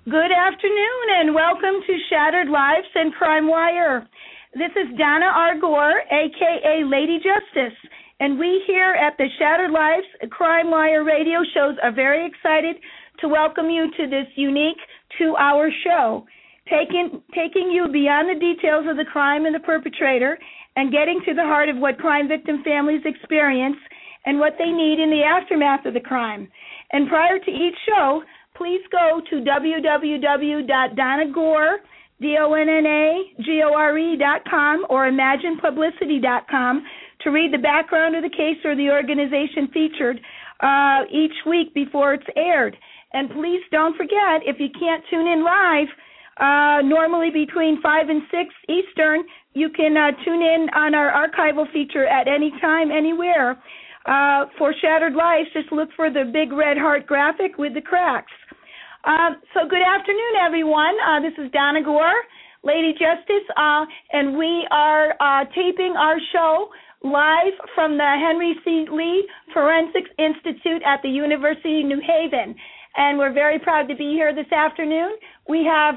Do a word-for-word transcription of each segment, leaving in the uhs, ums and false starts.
Good afternoon and welcome to Shattered Lives and Crime Wire. This is Donna R. Gore, a k a. Lady Justice, and we here at the Shattered Lives Crime Wire radio shows are very excited to welcome you to this unique two-hour show, taking, taking you beyond the details of the crime and the perpetrator and getting to the heart of what crime victim families experience and what they need in the aftermath of the crime. And prior to each show, please go to w w w dot donna gore, D O N N A G O R E dot com or imagine publicity dot com to read the background of the case or the organization featured uh, each week before it's aired. And please don't forget, if you can't tune in live, uh, normally between five and six Eastern, you can uh, tune in on our archival feature at any time, anywhere. Uh, for Shattered Lives, just look for the big red heart graphic with the cracks. Um, so good afternoon, everyone. Uh, this is Donna Gore, Lady Justice, uh, and we are uh, taping our show live from the Henry C. Lee Forensics Institute at the University of New Haven. And we're very proud to be here this afternoon. We have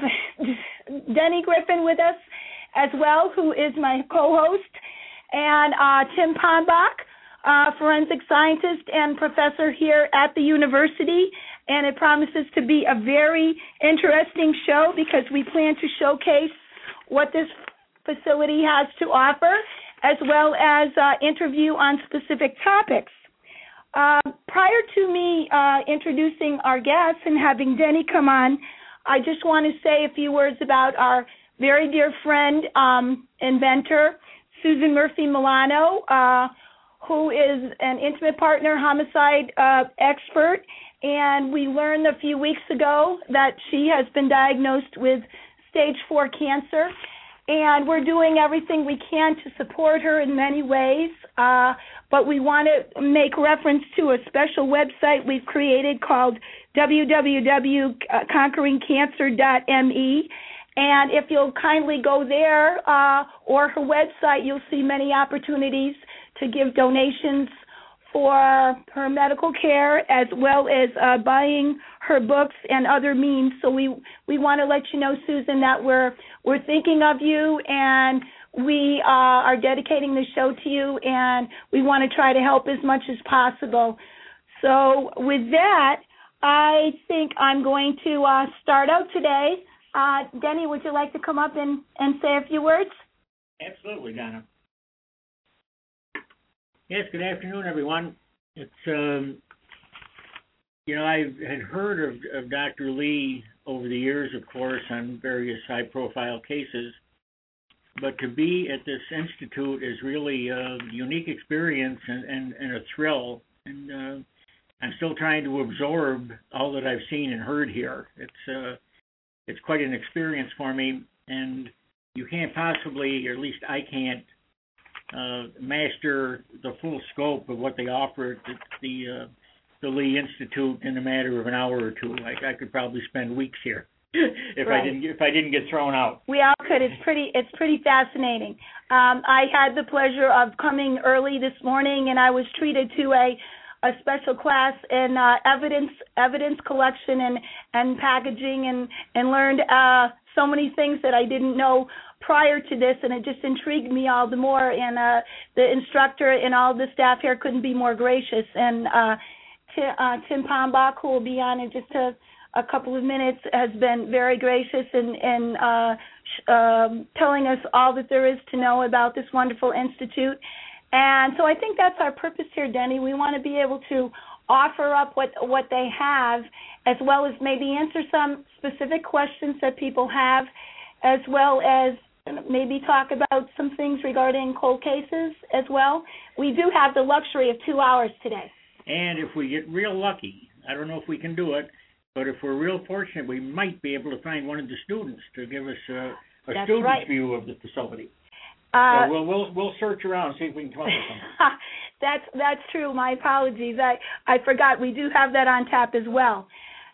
Denny Griffin with us as well, who is my co-host, and uh, Tim Pombach, Uh, forensic scientist and professor here at the university, and it promises to be a very interesting show because we plan to showcase what this facility has to offer, as well as uh, interview on specific topics. Uh, prior to me uh, introducing our guests and having Denny come on, I just want to say a few words about our very dear friend, um, inventor, Susan Murphy Milano, uh, who is an intimate partner homicide uh, expert, and we learned a few weeks ago that she has been diagnosed with stage four cancer, and we're doing everything we can to support her in many ways, uh, but we want to make reference to a special website we've created called w w w dot conquering cancer dot m e, and if you'll kindly go there uh, or her website, you'll see many opportunities to give donations for her medical care, as well as uh, buying her books and other means. So we we want to let you know, Susan, that we're we're thinking of you, and we uh, are dedicating the show to you, and we want to try to help as much as possible. So with that, I think I'm going to uh, start out today. Uh, Denny, would you like to come up and, and say a few words? Absolutely, Donna. Yes, good afternoon, everyone. It's, um, you know, I had heard of, of Doctor Lee over the years, of course, on various high-profile cases, but to be at this institute is really a unique experience and, and, and a thrill, and uh, I'm still trying to absorb all that I've seen and heard here. It's, uh, it's quite an experience for me, and you can't possibly, or at least I can't, Uh, master the full scope of what they offer at the uh, the Lee Institute in a matter of an hour or two. Like I could probably spend weeks here if right. I didn't if I didn't get thrown out. We all could. It's pretty it's pretty fascinating. Um, I had the pleasure of coming early this morning, and I was treated to a a special class in uh, evidence evidence collection and and packaging, and and learned uh, so many things that I didn't know prior to this, and it just intrigued me all the more, and uh, the instructor and all the staff here couldn't be more gracious, and uh, Tim, uh, Tim Pombach, who will be on in just a, a couple of minutes, has been very gracious in, in uh, sh- um, telling us all that there is to know about this wonderful institute, and so I think that's our purpose here, Denny. We want to be able to offer up what, what they have, as well as maybe answer some specific questions that people have, as well as maybe talk about some things regarding cold cases as well. We do have the luxury of two hours today. And if we get real lucky, I don't know if we can do it, but if we're real fortunate, we might be able to find one of the students to give us a, a student's right. view of the facility. Uh, so we'll, we'll we'll search around and see if we can come up with something. that's that's true. My apologies. I, I forgot. We do have that on tap as well.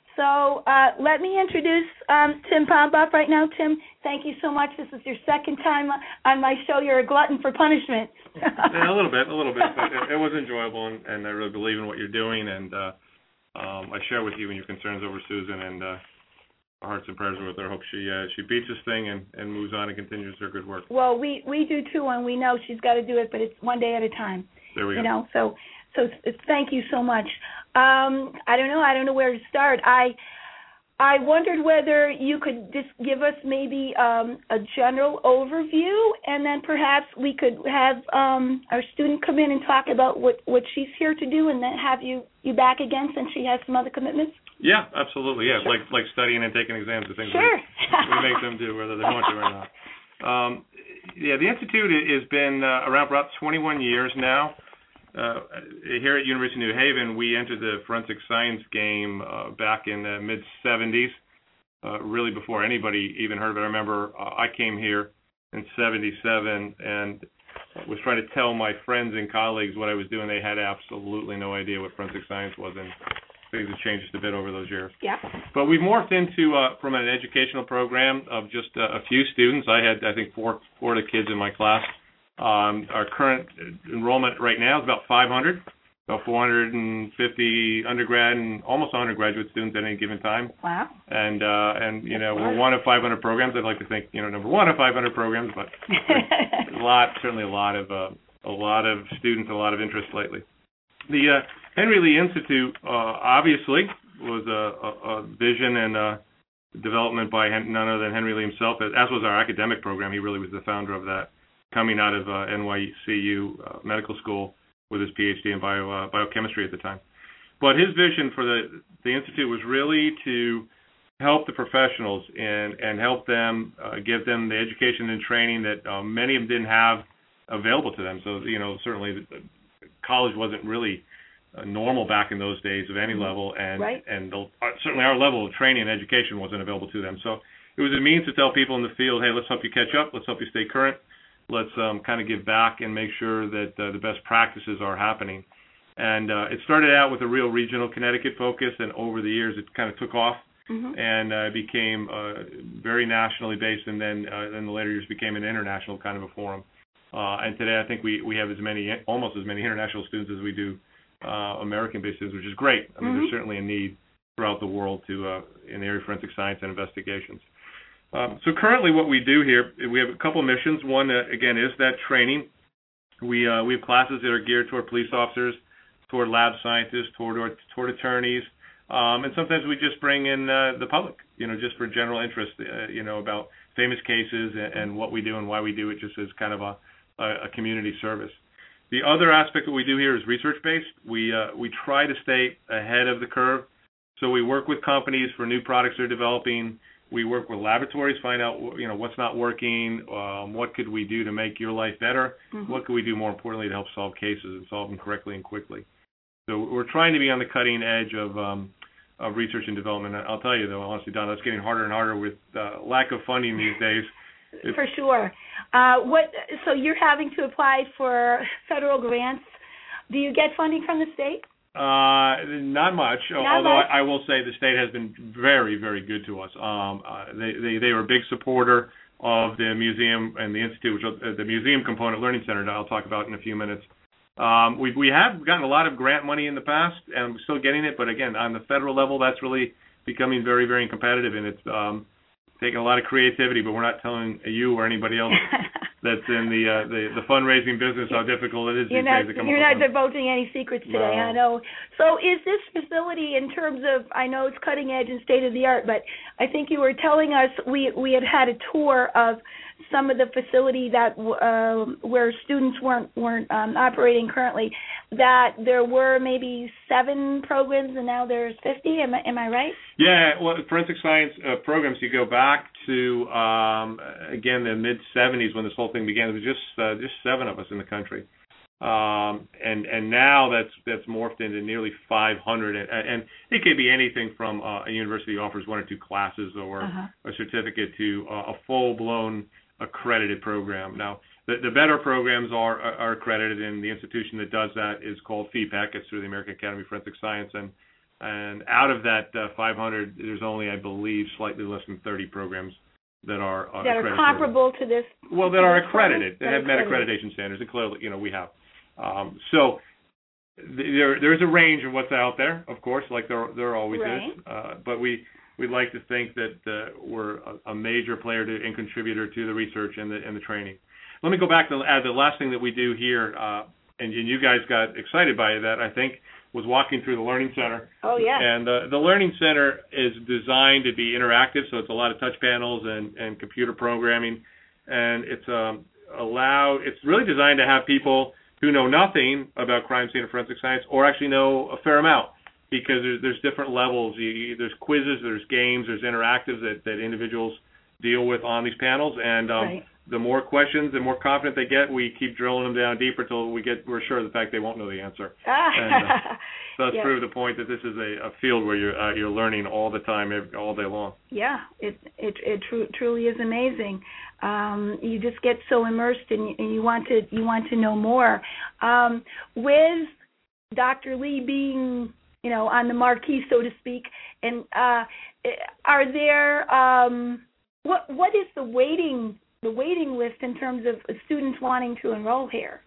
So uh, let me introduce um, Tim Pombach right now. Tim, thank you so much. This is your second time on my show. You're a glutton for punishment. Yeah, a little bit, a little bit. But it, it was enjoyable, and, and I really believe in what you're doing, and uh, um, I share with you and your concerns over Susan, and uh, our hearts and prayers are with her. I hope she uh, she beats this thing and, and moves on and continues her good work. Well, we, we do too, and we know she's got to do it, but it's one day at a time. There we you go. know, so so thank you so much. Um, I don't know. I don't know where to start. I I wondered whether you could just give us maybe um, a general overview, and then perhaps we could have um, our student come in and talk about what, what she's here to do, and then have you, you back again since she has some other commitments. Yeah, absolutely. Yeah, Sure. like like studying and taking exams, the things sure. we, we make them do, whether they want to or not. Um, yeah, the Institute has been uh, around for about twenty-one years now. Uh, here at University of New Haven, we entered the forensic science game uh, back in the mid seventies, uh, really before anybody even heard of it. I remember uh, I came here in seventy-seven and was trying to tell my friends and colleagues what I was doing. They had absolutely no idea what forensic science was, and things have changed just a bit over those years. Yeah. But we've morphed into, uh, from an educational program of just uh, a few students. I had, I think, four, four of the kids in my class. Um, our current enrollment right now is about five hundred, about four hundred fifty undergrad and almost one hundred graduate students at any given time. Wow. And, uh, and you know, we're one of five hundred programs. I'd like to think, you know, number one of five hundred programs, but a lot, certainly a lot of, uh, a lot of students, a lot of interest lately. The uh, Henry Lee Institute, uh, obviously, was a, a, a vision and a development by none other than Henry Lee himself, as was our academic program. He really was the founder of that, coming out of uh, N Y C U uh, Medical School with his P H D in bio, uh, biochemistry at the time. But his vision for the, the Institute was really to help the professionals and, and help them, uh, give them the education and training that uh, many of them didn't have available to them. So, you know, certainly college wasn't really uh, normal back in those days of any level, and, right. and the, uh, certainly our level of training and education wasn't available to them. So it was a means to tell people in the field, hey, let's help you catch up, let's help you stay current. Let's um, kind of give back and make sure that uh, the best practices are happening. And uh, it started out with a real regional Connecticut focus, and over the years it kind of took off mm-hmm. and uh, became uh, very nationally based, and then uh, in the later years became an international kind of a forum. Uh, and today I think we, we have as many, almost as many international students as we do uh, American-based students, which is great. I mean, mm-hmm. there's certainly a need throughout the world to uh, in the area of forensic science and investigations. Um, so currently what we do here, we have a couple of missions. One, uh, again, is that training. We uh, we have classes that are geared toward police officers, toward lab scientists, toward toward attorneys, um, and sometimes we just bring in uh, the public, you know, just for general interest, uh, you know, about famous cases and, and what we do and why we do it, just as kind of a, a community service. The other aspect that we do here is research-based. We uh, we try to stay ahead of the curve, so we work with companies for new products they're developing. We work with laboratories, find out, you know, what's not working, um, what could we do to make your life better, mm-hmm. what could we do more importantly to help solve cases and solve them correctly and quickly. So we're trying to be on the cutting edge of, um, of research and development. I'll tell you, though, honestly, Donna, it's getting harder and harder with uh, lack of funding these days. It's, for sure. Uh, what? So you're having to apply for federal grants. Do you get funding from the state? Uh, not much, not although much. I, I will say the state has been very, very good to us. Um, uh, they, they they were a big supporter of the museum and the institute, which uh, the museum component learning center that I'll talk about in a few minutes. Um, we we have gotten a lot of grant money in the past, and we're still getting it. But again, on the federal level, that's really becoming very, very competitive, and it's um, taking a lot of creativity. But we're not telling you or anybody else that's in the, uh, the the fundraising business how difficult it is you're these not, days to come You're up not with divulging any secrets today, no. I know. So is this facility, in terms of, I know it's cutting edge and state of the art, but I think you were telling us we we had had a tour of some of the facility that uh, where students weren't weren't um, operating currently, that there were maybe seven programs and now there's fifty. Am I, am I right? Yeah, well, forensic science uh, programs, you go back to, um, again, the mid seventies when this whole thing began. There was just uh, just seven of us in the country. Um, and, and now that's that's morphed into nearly five hundred. And, and it could be anything from uh, a university offers one or two classes or uh-huh. a certificate to uh, a full-blown accredited program. Now, the, the better programs are, are accredited, and the institution that does that is called F E P E C. It's through the American Academy of Forensic Science. And And out of that uh, five hundred, there's only, I believe, slightly less than thirty programs that are uh, that are comparable programs. to this. Well, that are accredited. That, that have met accredited. accreditation standards, and clearly, you know, we have. Um, so th- there, there's a range of what's out there, of course, like there there always right. is. Uh, but we we'd like to think that uh, we're a, a major player to, and contributor to the research and the, and the training. Let me go back to add the last thing that we do here, uh, and, and you guys got excited by that, I think, was walking through the Learning Center. Oh, yeah. And uh, the Learning Center is designed to be interactive, so it's a lot of touch panels and, and computer programming. And it's um, allow, it's really designed to have people who know nothing about crime scene and forensic science or actually know a fair amount, because there's, there's different levels. You, you, there's quizzes, there's games, there's interactives that, that individuals deal with on these panels. And um, right. the more questions, the more confident they get, we keep drilling them down deeper until we get, we're sure of the fact they won't know the answer. Ah. And, uh, so that's yeah. prove the point that this is a, a field where you're, uh, you're learning all the time, every, all day long. Yeah, it it, it tru- truly is amazing. Um, you just get so immersed, and you, and you want to you want to know more. Um, with Doctor Lee being, you know, on the marquee, so to speak, and uh, are there um, what what is the waiting the waiting list in terms of students wanting to enroll here?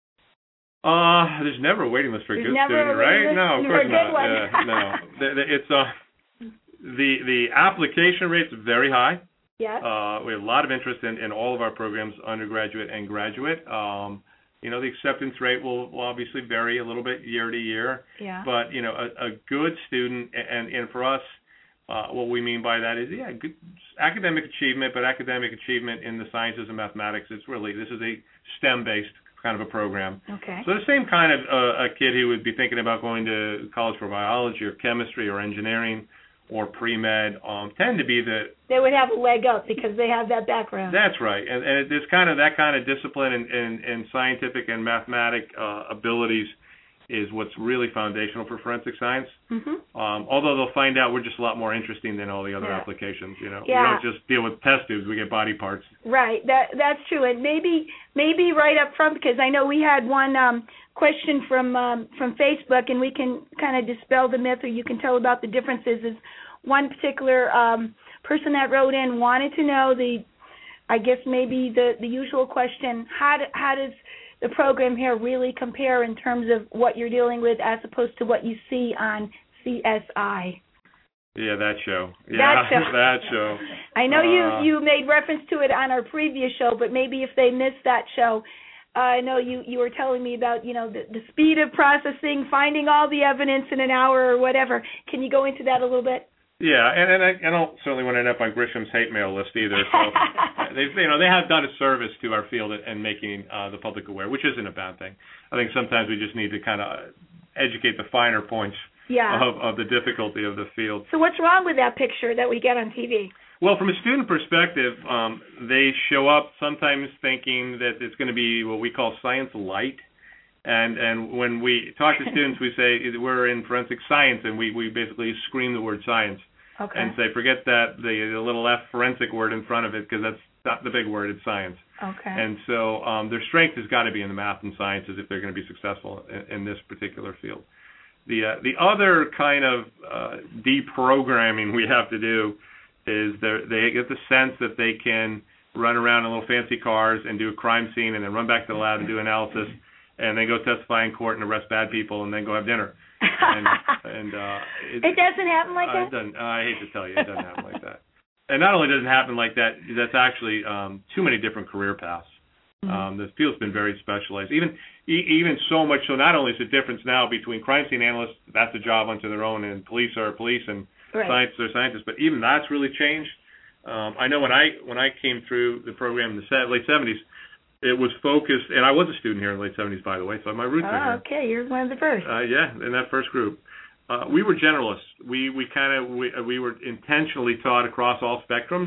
Uh, there's never a waiting list for a there's good never student, a waiting right? list No, of for course a good not. one. Uh, no, the, the, it's uh, the the application rate's very high. Yeah. Uh, we have a lot of interest in, in all of our programs, undergraduate and graduate. Um, you know, the acceptance rate will, will obviously vary a little bit year to year. Yeah. But you know, a, a good student, and and for us, uh, what we mean by that is, yeah, good academic achievement, but academic achievement in the sciences and mathematics. It's really, this is a STEM-based kind of a program. Okay. So the same kind of uh, a kid who would be thinking about going to college for biology or chemistry or engineering or pre-med um, tend to be the... They would have a leg up because they have that background. That's right. And, and there's kind of that kind of discipline and, and, and scientific and mathematic uh, abilities is what's really foundational for forensic science. Mm-hmm. Um, although they'll find out we're just a lot more interesting than all the other yeah. applications. You know, yeah. we don't just deal with test tubes; we get body parts. Right. That that's true. And maybe maybe right up front, because I know we had one um, question from um, from Facebook, and we can kind of dispel the myth, or you can tell about the differences. Is one particular um, person that wrote in wanted to know the, I guess maybe the, the usual question: how do, how does the program here really compare in terms of what you're dealing with as opposed to what you see on C S I? Yeah, that show. Yeah, that show. that show. I know uh, you, you made reference to it on our previous show, but maybe if they missed that show, uh, I know you, you were telling me about, you know, the, the speed of processing, finding all the evidence in an hour or whatever. Can you go into that a little bit? Yeah, and, and I, I don't certainly want to end up on Grisham's hate mail list either. So they've, you know, they have done a service to our field and making uh, the public aware, which isn't a bad thing. I think sometimes we just need to kind of educate the finer points yeah. of, of the difficulty of the field. So what's wrong with that picture that we get on T V? Well, from a student perspective, um, they show up sometimes thinking that it's going to be what we call science light. And and when we talk to students, we say we're in forensic science, and we, we basically scream the word science. Okay. And say, forget that, the, the little F forensic word in front of it, because that's not the big word, it's science. Okay. And so um, their strength has got to be in the math and sciences if they're going to be successful in, in this particular field. The uh, the other kind of uh, deprogramming we have to do is they get the sense that they can run around in little fancy cars and do a crime scene and then run back to the lab and do analysis and then go testify in court and arrest bad people and then go have dinner. and and uh, it, it doesn't happen like uh, that? It doesn't. Uh, I hate to tell you, it doesn't happen like that. And not only does it happen like that, that's actually um, too many different career paths. Mm-hmm. Um, the field's been very specialized. Even e- even so much so, not only is the difference now between crime scene analysts, that's a job unto their own, and police are police, and right. scientists are scientists, but even that's really changed. Um, I know when I when I came through the program in the late seventies, it was focused, and I was a student here in the late seventies, by the way, so my roots oh, are here. Okay, you're one of the first. Uh, yeah, in that first group. Uh, we were generalists. We we kind of we, we were intentionally taught across all spectrums.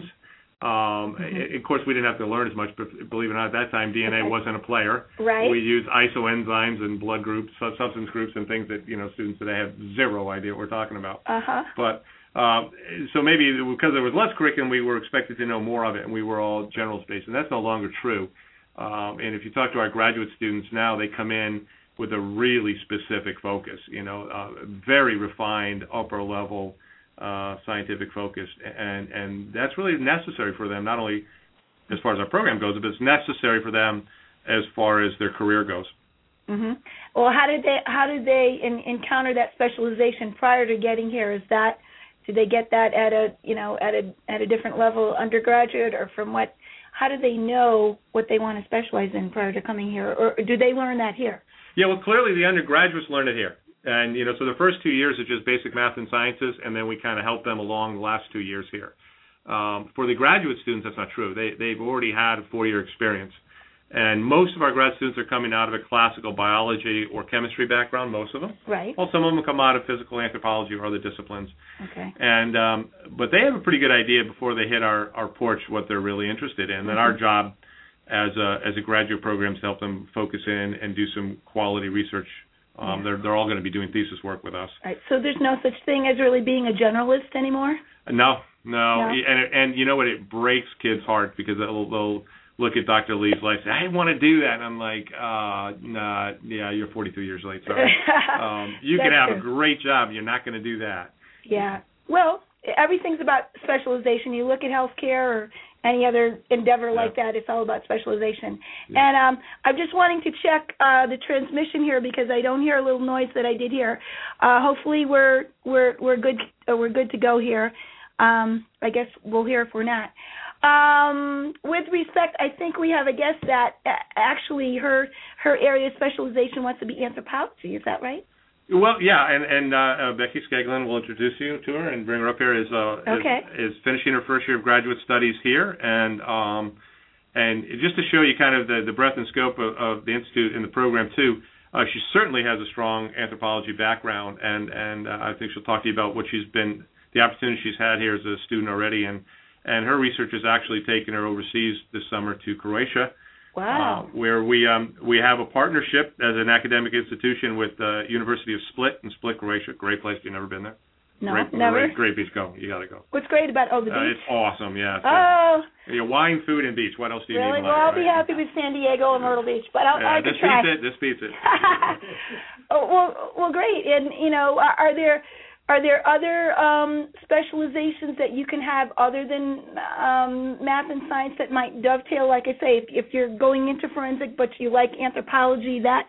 Um, mm-hmm. Of course, we didn't have to learn as much, but believe it or not, at that time, D N A okay. wasn't a player. Right. We used isoenzymes and blood groups, substance groups, and things that, you know, students today have zero idea what we're talking about. Uh-huh. But um, so maybe because there was less curriculum, we were expected to know more of it, and we were all general-based, and that's no longer true. Um, and if you talk to our graduate students now, they come in with a really specific focus, you know, uh, very refined, upper-level uh, scientific focus, and and that's really necessary for them, not only as far as our program goes, but it's necessary for them as far as their career goes. Mm-hmm. Well, how did they how did they in, encounter that specialization prior to getting here? Is that do they get that at a you know at a at a different level, undergraduate, or from what? How do they know what they want to specialize in prior to coming here, or do they learn that here? Yeah, well, clearly the undergraduates learn it here. And, you know, so the first two years are just basic math and sciences, and then we kind of help them along the last two years here. Um, for the graduate students, that's not true. They, they've already had a four-year experience. And most of our grad students are coming out of a classical biology or chemistry background, most of them. Right. Well, some of them come out of physical anthropology or other disciplines. Okay. And um, but they have a pretty good idea before they hit our, our porch what they're really interested in. Mm-hmm. And our job as a, as a graduate program is to help them focus in and do some quality research. Um, yeah. They're they're all going to be doing thesis work with us. Right. So there's no such thing as really being a generalist anymore? No, no. no? And and you know what? It breaks kids' hearts because they'll, they'll look at Doctor Lee's life and say, I want to do that. And I'm like, uh, nah, yeah, you're forty-three years late. Sorry. um, you can have true. a great job. You're not going to do that. Yeah. Well, everything's about specialization. You look at healthcare or any other endeavor yeah. like that, it's all about specialization. Yeah. And um, I'm just wanting to check uh, the transmission here because I don't hear a little noise that I did hear. Uh, hopefully we're we're we're good uh, we're good to go here. Um, I guess we'll hear if we're not. Um, with respect, I think we have a guest that uh, actually her her area of specialization wants to be anthropology. Is that right? Well, yeah, and, and uh, uh, Becky Skeglin will introduce you to her and bring her up here. Is, uh, okay. is, is finishing her first year of graduate studies here, and um, and just to show you kind of the, the breadth and scope of, of the institute and the program too. Uh, she certainly has a strong anthropology background, and and uh, I think she'll talk to you about what she's been, the opportunity she's had here as a student already, and and her research has actually taken her overseas this summer to Croatia. Wow. Uh, where we um, we have a partnership as an academic institution with the uh, University of Split in Split, Croatia. Great place. You've never been there? No, great, never. Great, great beach. Go. You got to go. What's great about, oh, the beach? Uh, it's awesome, yeah. So, oh. Yeah, wine, food, and beach. What else do you really? need? Well, I'll right? be happy with San Diego and Myrtle Beach, but I'll, yeah, I could this try. Beats it. This beats it. oh, well, well, great. And, you know, are, are there... Are there other um, specializations that you can have other than um, math and science that might dovetail? Like I say, if, if you're going into forensic but you like anthropology, that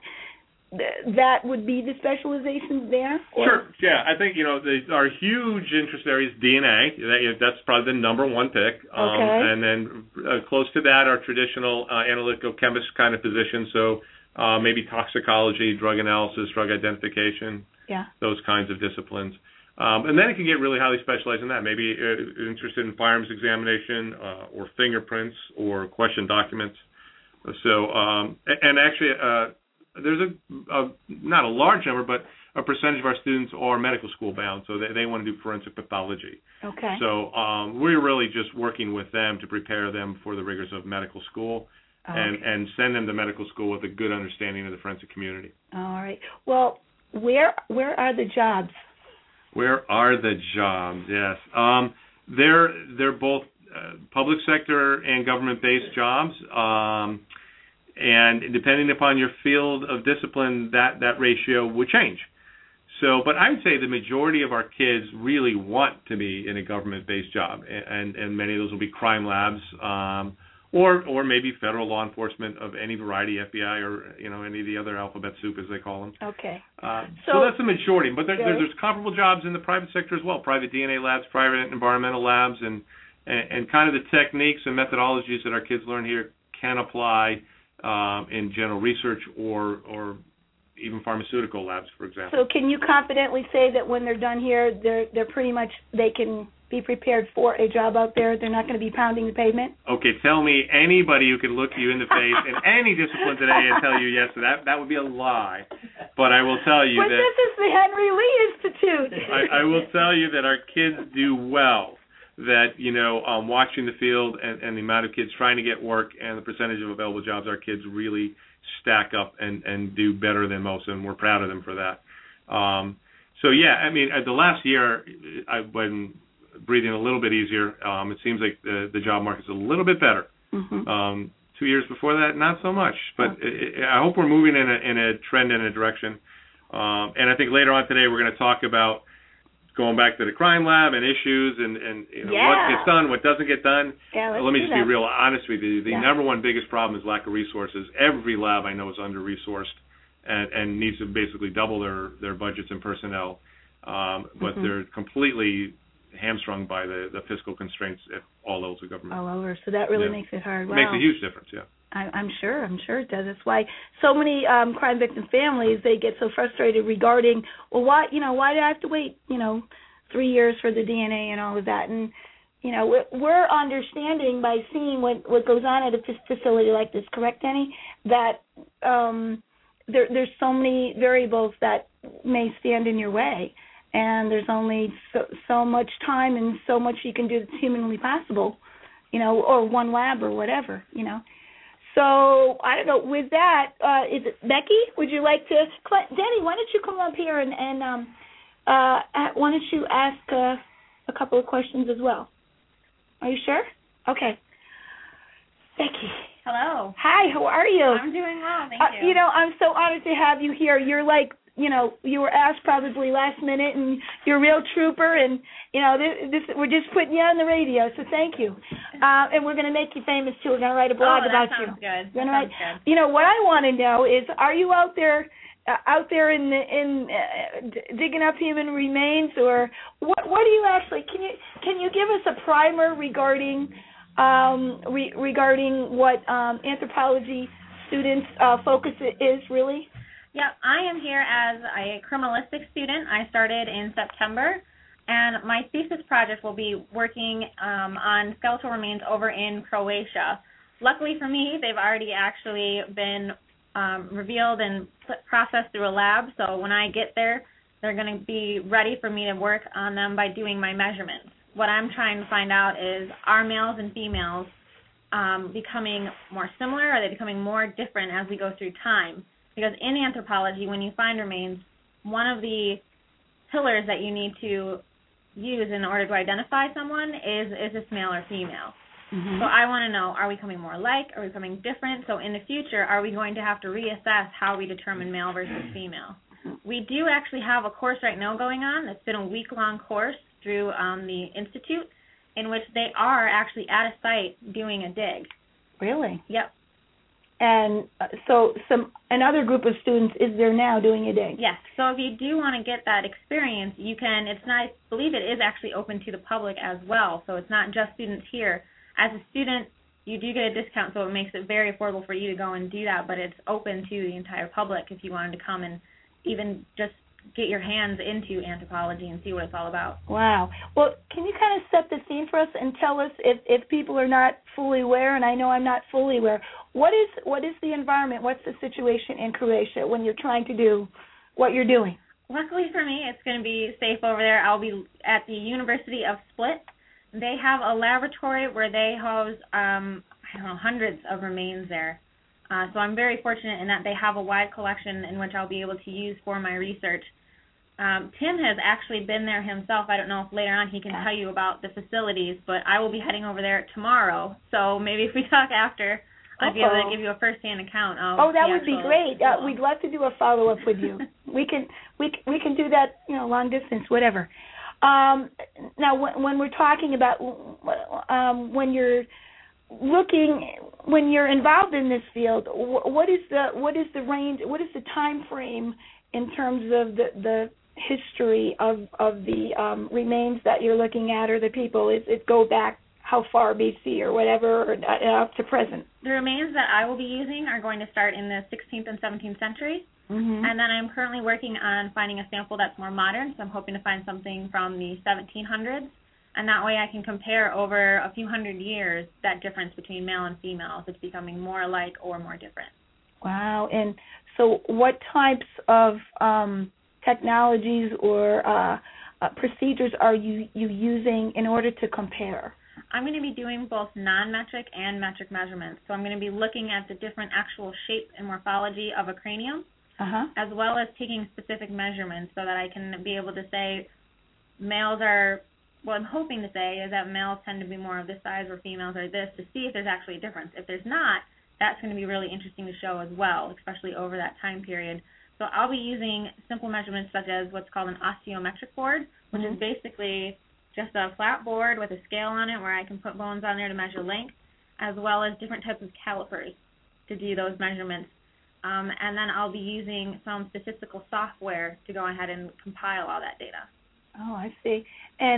that would be the specializations there? Or? Sure. Yeah, I think, you know, the, our huge interest area is D N A. That, that's probably the number one pick. Um, okay. And then uh, close to that are traditional uh, analytical chemist kind of positions. So uh, maybe toxicology, drug analysis, drug identification. Yeah. Those kinds of disciplines. Um, and then it can get really highly specialized in that. Maybe uh, interested in firearms examination uh, or fingerprints or question documents. So, um, and actually, uh, there's a, a, not a large number, but a percentage of our students are medical school bound, so they, they want to do forensic pathology. Okay. So um, we're really just working with them to prepare them for the rigors of medical school. Oh, and, okay. and send them to medical school with a good understanding of the forensic community. All right. Well, Where where are the jobs? Where are the jobs? Yes, um, they're they're both uh, public sector and government-based jobs, um, and depending upon your field of discipline, that that ratio would change. So, but I would say the majority of our kids really want to be in a government-based job, and and many of those will be crime labs. Um, Or, or maybe federal law enforcement of any variety, F B I or you know any of the other alphabet soup as they call them. Okay. Uh, so, so that's the majority, but there, there, there's comparable jobs in the private sector as well. Private D N A labs, private environmental labs, and, and and kind of the techniques and methodologies that our kids learn here can apply um, in general research or or even pharmaceutical labs, for example. So can you confidently say that when they're done here, they're they're pretty much they can be prepared for a job out there? They're not going to be pounding the pavement? Okay, tell me anybody who could look you in the face in any discipline today and tell you yes, that that would be a lie. But I will tell you but that... But this is the Henry Lee Institute. I, I will tell you that our kids do well. That, you know, um, watching the field and, and the amount of kids trying to get work and the percentage of available jobs, our kids really stack up and, and do better than most, and we're proud of them for that. Um, so, yeah, I mean, the last year, I've been breathing a little bit easier. Um, it seems like the, the job market's a little bit better. Mm-hmm. Um, two years before that, not so much. But okay. it, it, I hope we're moving in a, in a trend and a direction. Um, and I think later on today we're going to talk about going back to the crime lab and issues and, and you know, yeah. what gets done, what doesn't get done. Yeah, let's Let me do just that. be real honest with you. The yeah. number one biggest problem is lack of resources. Every lab I know is under-resourced and, and needs to basically double their, their budgets and personnel. Um, but mm-hmm. they're completely hamstrung by the, the fiscal constraints at all levels of government. All over. So that really yeah. makes it hard. Wow. It makes a huge difference, yeah. I, I'm sure. I'm sure it does. That's why so many um, crime victim families, they get so frustrated regarding, well, why, you know, why do I have to wait, you know, three years for the D N A and all of that? And, you know, we're understanding by seeing what, what goes on at a facility like this, correct, Denny, that um, there, there's so many variables that may stand in your way. And there's only so, so much time and so much you can do that's humanly possible, you know, or one lab or whatever, you know. So, I don't know, with that, uh, is it Becky? Would you like to, Denny, why don't you come up here and, and um, uh, why don't you ask uh, a couple of questions as well? Are you sure? Okay. Becky. Hello. Hi, how are you? I'm doing well, thank uh, you. You know, I'm so honored to have you here. You're like, you know, you were asked probably last minute, and you're a real trooper, and, you know, this, this we're just putting you on the radio, so thank you. Uh, and we're going to make you famous, too. We're going to write a blog oh, about you. Good. That sounds write, good. You know, what I want to know is, are you out there uh, out there in the, in uh, d- digging up human remains, or what what do you actually, can you can you give us a primer regarding um, re, regarding what um, anthropology students' uh, focus is, really? Yeah, I am here as a criminalistic student. I started in September, and my thesis project will be working um, on skeletal remains over in Croatia. Luckily for me, they've already actually been um, revealed and processed through a lab, so when I get there, they're going to be ready for me to work on them by doing my measurements. What I'm trying to find out is, are males and females um, becoming more similar, or are they becoming more different as we go through time? Because in anthropology, when you find remains, one of the pillars that you need to use in order to identify someone is, is this male or female? Mm-hmm. So I want to know, are we becoming more alike? Are we becoming different? So in the future, are we going to have to reassess how we determine male versus female? We do actually have a course right now going on. It's been a week-long course through um, the Institute in which they are actually at a site doing a dig. Really? Yep. And uh, so some another group of students is there now doing a dig? Yes. So if you do want to get that experience, you can, it's not, I believe it is actually open to the public as well. So it's not just students here. As a student, you do get a discount, so it makes it very affordable for you to go and do that, but it's open to the entire public if you wanted to come and even just get your hands into anthropology and see what it's all about. Wow. Well, can you kind of set the scene for us and tell us, if, if people are not fully aware, and I know I'm not fully aware, what is what is the environment, what's the situation in Croatia when you're trying to do what you're doing? Luckily for me, it's going to be safe over there. I'll be at the University of Split. They have a laboratory where they house, um, I don't know, hundreds of remains there. Uh, so I'm very fortunate in that they have a wide collection in which I'll be able to use for my research. Um, Tim has actually been there himself. I don't know if later on he can tell you about the facilities, but I will be heading over there tomorrow. So maybe if we talk after, I'll be able to give you a first-hand account of Oh, that the would be great. Uh, we'd love to do a follow-up with you. we can we we can do that, you know, long distance, whatever. Um, now, when, when we're talking about um, when you're looking, when you're involved in this field, what is the what is the range? What is the time frame in terms of the the history of of the um, remains that you're looking at, or the people? Is it go back how far, B C or whatever, or uh, up to present? The remains that I will be using are going to start in the sixteenth and seventeenth century. Mm-hmm. And then I'm currently working on finding a sample that's more modern, so I'm hoping to find something from the seventeen hundreds, and that way I can compare over a few hundred years that difference between male and female, if it's becoming more alike or more different. Wow. And so what types of um, technologies or uh, uh, procedures are you, you using in order to compare? I'm going to be doing both non-metric and metric measurements, so I'm going to be looking at the different actual shape and morphology of a cranium, uh-huh. as well as taking specific measurements so that I can be able to say males are, what I'm hoping to say is that males tend to be more of this size or females are this, to see if there's actually a difference. If there's not, that's going to be really interesting to show as well, especially over that time period. So I'll be using simple measurements such as what's called an osteometric board, which mm-hmm. is basically just a flat board with a scale on it where I can put bones on there to measure length, as well as different types of calipers to do those measurements. Um, and then I'll be using some statistical software to go ahead and compile all that data. Oh, I see. And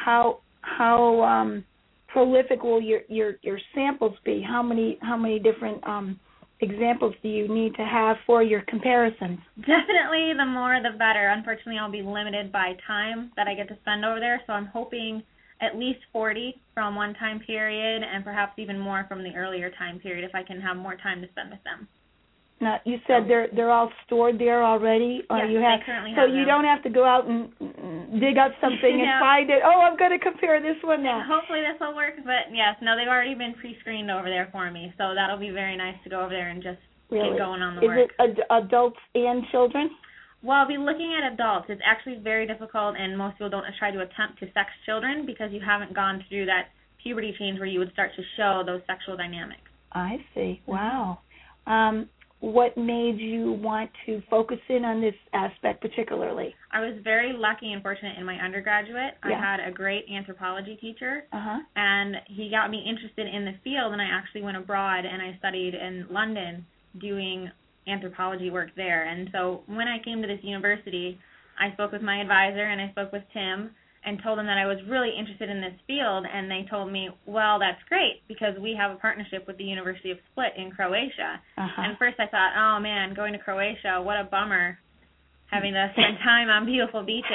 how how um, prolific will your, your your samples be? How many how many different um, examples do you need to have for your comparisons? Definitely, the more the better. Unfortunately, I'll be limited by time that I get to spend over there, so I'm hoping at least forty from one time period, and perhaps even more from the earlier time period if I can have more time to spend with them. Now, you said they're they're all stored there already, or yes, you have they currently so have you them. don't have to go out and dig up something and No. find it. Oh, I'm going to compare this one now. Hopefully this will work, but yes, no, they've already been pre-screened over there for me, so that'll be very nice to go over there and just Really? get going on the Is work. it ad- adults and children? Well, I'll be looking at adults. It's actually very difficult, and most people don't try to attempt to sex children because you haven't gone through that puberty change where you would start to show those sexual dynamics. I see. Wow. Um, what made you want to focus in on this aspect particularly? I was very lucky and fortunate in my undergraduate. Yeah. I had a great anthropology teacher, Uh-huh. and he got me interested in the field, and I actually went abroad and I studied in London doing anthropology work there. And so when I came to this university, I spoke with my advisor and I spoke with Tim and told them that I was really interested in this field, and they told me, well, that's great because we have a partnership with the University of Split in Croatia. Uh-huh. And first I thought, oh man, going to Croatia, what a bummer, having to spend time on beautiful beaches.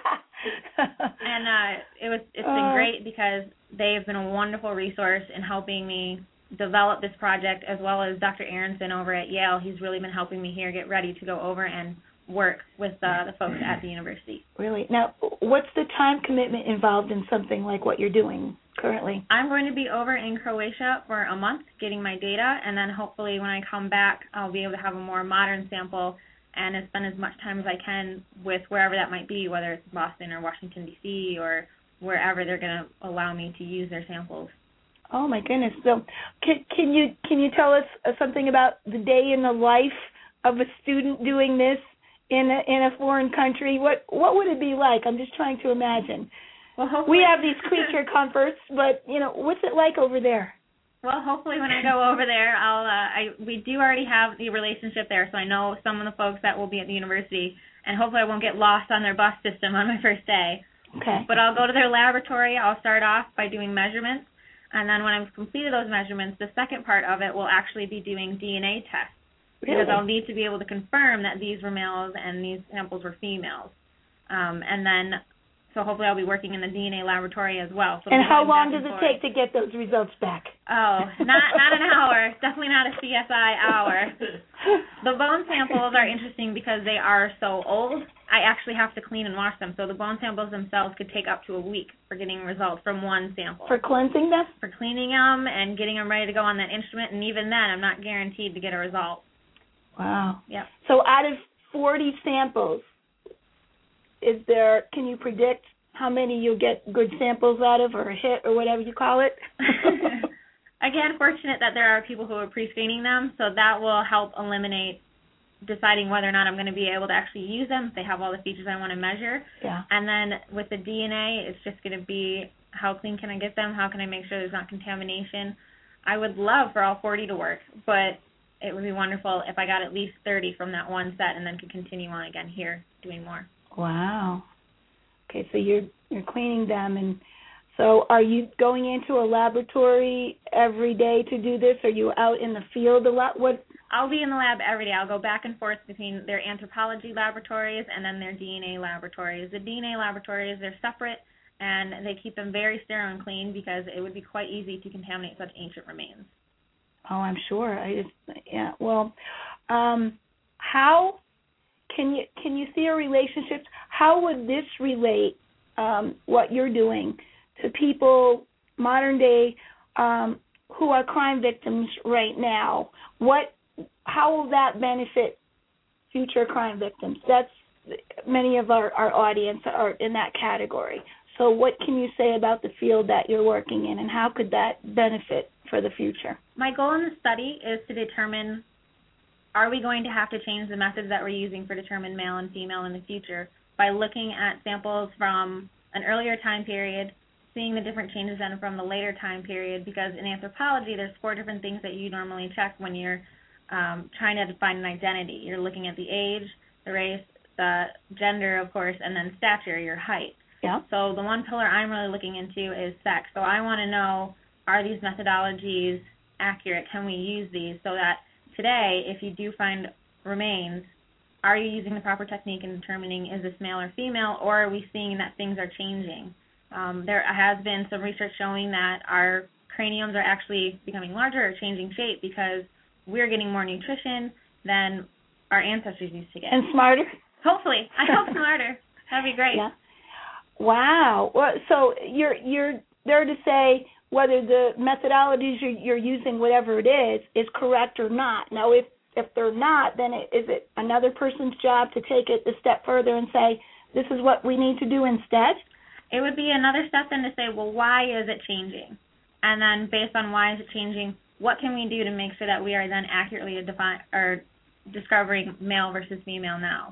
And uh, it was it's been Uh. great because they have been a wonderful resource in helping me develop this project, as well as Doctor Aronson over at Yale. He's really been helping me here get ready to go over and work with uh, the folks at the university. Really? Now, what's the time commitment involved in something like what you're doing currently? I'm going to be over in Croatia for a month getting my data, and then hopefully when I come back, I'll be able to have a more modern sample and spend as much time as I can with wherever that might be, whether it's Boston or Washington, D C, or wherever they're going to allow me to use their samples. Oh my goodness! So, can, can you can you tell us uh, something about the day in the life of a student doing this in a in a foreign country? What what would it be like? I'm just trying to imagine. Well, hopefully We have these creature comforts, but you know, what's it like over there? Well, hopefully when I go over there, I'll. Uh, I we do already have the relationship there, so I know some of the folks that will be at the university, and hopefully I won't get lost on their bus system on my first day. Okay. But I'll go to their laboratory. I'll start off by doing measurements. And then when I've completed those measurements, the second part of it will actually be doing D N A tests. Really? Because I'll need to be able to confirm that these were males and these samples were females. Um, and then, so hopefully I'll be working in the D N A laboratory as well. So and how going long back does and it forth. take to get those results back? Oh, not not an hour. Definitely not a C S I hour. The bone samples are interesting because they are so old. I actually have to clean and wash them. So the bone samples themselves could take up to a week for getting results from one sample. For cleansing them? For cleaning them and getting them ready to go on that instrument, and even then I'm not guaranteed to get a result. Wow. Yep. So out of forty samples, is there? Can you predict how many you'll get good samples out of, or a hit, or whatever you call it? Again, fortunate that there are people who are pre-screening them, so that will help eliminate deciding whether or not I'm going to be able to actually use them if they have all the features I want to measure. Yeah. And then with the D N A, it's just going to be how clean can I get them? How can I make sure there's not contamination? I would love for all forty to work, but it would be wonderful if I got at least thirty from that one set and then could continue on again here doing more. Wow. Okay, so you're you're cleaning them, and so are you going into a laboratory every day to do this? Are you out in the field a lot? What? I'll be in the lab every day. I'll go back and forth between their anthropology laboratories and then their D N A laboratories. The D N A laboratories, they're separate, and they keep them very sterile and clean because it would be quite easy to contaminate such ancient remains. Oh, I'm sure. I just yeah. Well, um, how can you can you see a relationship? How would this relate um, what you're doing to people modern day um, who are crime victims right now? What how will that benefit future crime victims? That's many of our, our audience are in that category. So what can you say about the field that you're working in, and how could that benefit for the future? My goal in the study is to determine, are we going to have to change the methods that we're using for determining male and female in the future by looking at samples from an earlier time period, seeing the different changes then from the later time period, because in anthropology there's four different things that you normally check when you're um, trying to define an identity. You're looking at the age, the race, the gender, of course, and then stature, your height. Yeah. So the one pillar I'm really looking into is sex. So I want to know, are these methodologies accurate? Can we use these so that today, if you do find remains, are you using the proper technique in determining is this male or female, or are we seeing that things are changing? Um, there has been some research showing that our craniums are actually becoming larger or changing shape because we're getting more nutrition than our ancestors used to get. And smarter? Hopefully. I hope smarter. That'd be great. Yeah. Wow. Well, so you're you're there to say whether the methodologies you're, you're using, whatever it is, is correct or not. Now, if if they're not, then it, is it another person's job to take it a step further and say, this is what we need to do instead? It would be another step then to say, well, why is it changing? And then based on why is it changing, what can we do to make sure that we are then accurately define or discovering male versus female now?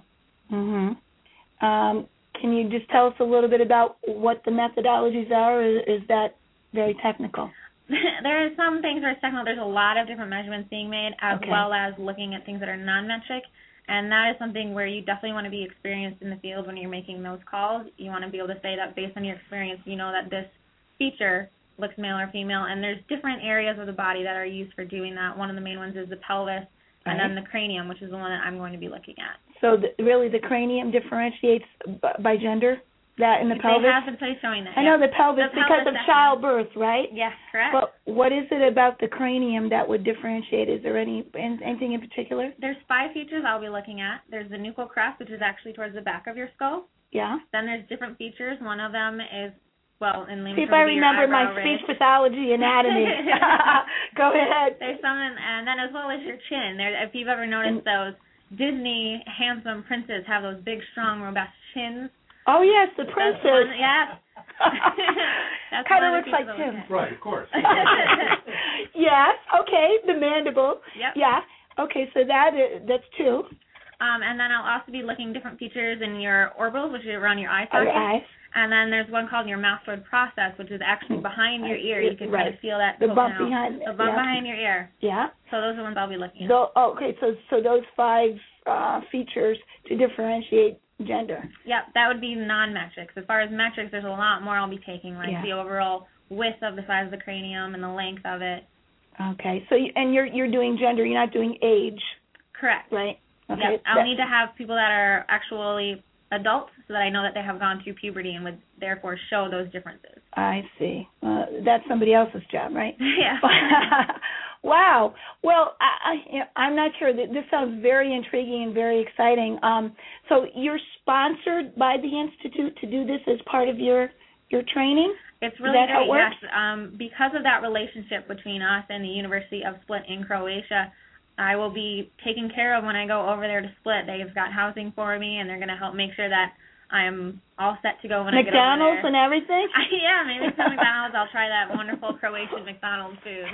Mm-hmm. Um, can you just tell us a little bit about what the methodologies are, or is that very technical? There are some things where it's technical. There's a lot of different measurements being made, as okay. well as looking at things that are non-metric, and that is something where you definitely want to be experienced in the field when you're making those calls. You want to be able to say that based on your experience, you know that this feature looks male or female, and there's different areas of the body that are used for doing that. One of the main ones is the pelvis, right. and then the cranium, which is the one that I'm going to be looking at. So the, really the cranium differentiates b- by gender? That in the they pelvis? They have been showing that. I yeah. know the pelvis the because pelvis of childbirth, right? Yes, correct. But what is it about the cranium that would differentiate? Is there any anything in particular? There's five features I'll be looking at. There's the nuchal crest, which is actually towards the back of your skull. Yeah. Then there's different features. One of them is, well, in layman's See if I remember my ridge. speech pathology anatomy. Go ahead. There's some, in, and then as well as your chin. There, if you've ever noticed and, those Disney handsome princes have those big, strong, robust chins. Oh, yes, the princess. One, yes. Kind of looks like Tim. Right, of course. Yes, okay, the mandible. Yep. Yeah, okay, so that is, that's two. Um, and then I'll also be looking different features in your orbitals, which are around your eye socket. Your eyes. And then there's one called your mastoid process, which is actually behind your ear. You can right. kind of feel that. The bump out. behind. The bump yeah. behind your ear. Yeah. So those are the ones I'll be looking at. So, okay, so so those five uh, features to differentiate gender. Yep, that would be non-metrics. As far as metrics, there's a lot more I'll be taking, like yeah. the overall width of the size of the cranium and the length of it. Okay, so you, and you're you're doing gender, you're not doing age. Correct. Right. Okay. Yep. I'll that, need to have people that are actually adults so that I know that they have gone through puberty and would therefore show those differences. I see. Uh, that's somebody else's job, right? Yeah. Wow. Well, I, I, I'm not sure. This sounds very intriguing and very exciting. Um, so you're sponsored by the Institute to do this as part of your your training? It's really Is that great, how it works? yes. Um, because of that relationship between us and the University of Split in Croatia, I will be taken care of when I go over there to Split. They've got housing for me, and they're going to help make sure that I'm all set to go when McDonald's I get over there. and everything? I, yeah, maybe some McDonald's. I'll try that wonderful Croatian McDonald's food.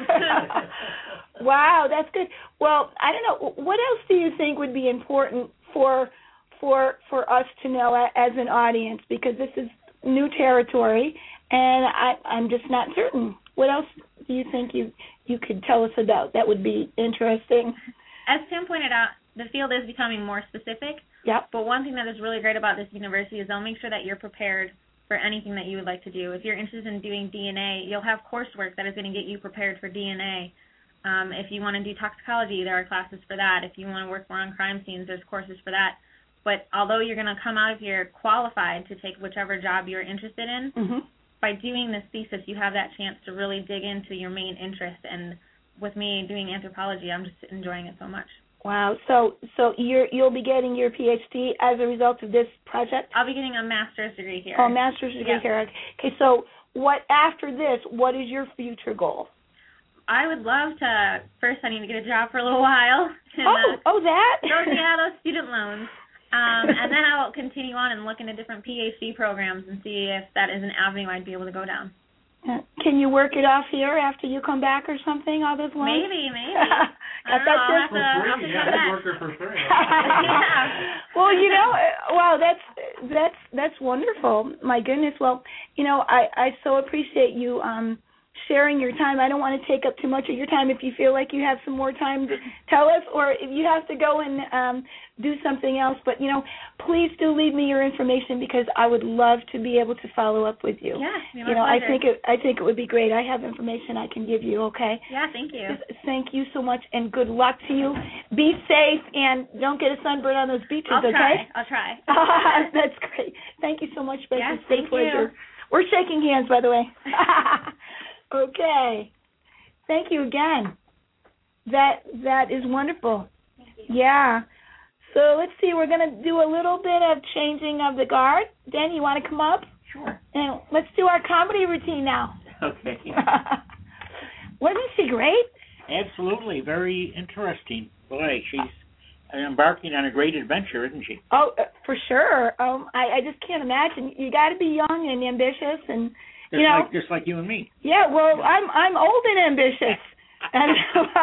Wow, that's good. Well, I don't know. What else do you think would be important for for for us to know as an audience? Because this is new territory, and I, I'm just not certain. What else do you think you you could tell us about that would be interesting? As Tim pointed out, the field is becoming more specific. Yep. But one thing that is really great about this university is they'll make sure that you're prepared for anything that you would like to do. If you're interested in doing D N A, you'll have coursework that is going to get you prepared for D N A. Um, if you want to do toxicology, there are classes for that. If you want to work more on crime scenes, there's courses for that. But although you're going to come out of here qualified to take whichever job you're interested in, mm-hmm. by doing this thesis, you have that chance to really dig into your main interest. And with me doing anthropology, I'm just enjoying it so much. Wow. So so you're, you'll be getting your P H D as a result of this project? I'll be getting a master's degree here. Oh, master's degree yep. here. Okay, so what after this, what is your future goal? I would love to, first I need to get a job for a little while. And, oh, uh, oh, that? those, yeah, those student loans. Um, and then I will continue on and look into different P H D programs and see if that is an avenue I'd be able to go down. Uh, can you work it off here after you come back or something, all those loans? Maybe, maybe. Got I that I'll have to, for I'll have free, to yeah, come back. worker for free. Yeah. Well, you know, wow, that's that's that's wonderful. My goodness. Well, you know, I, I so appreciate you um sharing your time. I don't want to take up too much of your time. If you feel like you have some more time to tell us, or if you have to go and um, do something else. But, you know, please do leave me your information because I would love to be able to follow up with you. Yeah, you know, pleasure. I think it I think it would be great. I have information I can give you, okay? Yeah, thank you. Thank you so much, and good luck to you. Be safe, and don't get a sunburn on those beaches, I'll okay? try. I'll try. That's great. Thank you so much, Becky. Yes, It's been a thank pleasure. you. We're shaking hands, by the way. Okay. Thank you again. That that is wonderful. Thank you. Yeah. So let's see. We're going to do a little bit of changing of the guard. Dan, you want to come up? Sure. And let's do our comedy routine now. Okay. Wasn't she great? Absolutely. Very interesting. Boy, she's embarking on a great adventure, isn't she? Oh, uh, for sure. Um, I, I just can't imagine. You got to be young and ambitious, and Just you know, like just like you and me. yeah. Well, I'm I'm old and ambitious, and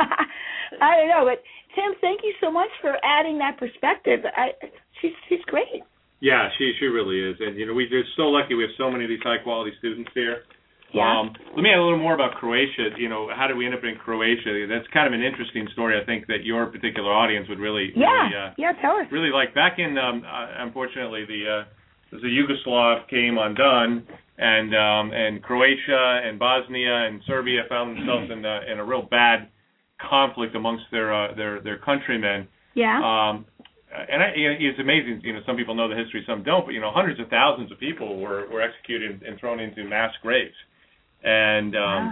I don't know. But Tim, thank you so much for adding that perspective. I, she's she's great. Yeah, she she really is, and you know we're so lucky we have so many of these high quality students here. Yeah. Um, let me add a little more about Croatia. You know, how did we end up in Croatia? That's kind of an interesting story. I think that your particular audience would really, Yeah. really, uh, yeah. Tell us. really like. Back in, um, uh, unfortunately, the uh, the Yugoslav came undone, and um, and Croatia and Bosnia and Serbia found themselves in a, in a real bad conflict amongst their uh, their their countrymen. Yeah. Um, and I, you know, it's amazing. You know, some people know the history, some don't. But you know, hundreds of thousands of people were were executed and thrown into mass graves. And um, wow.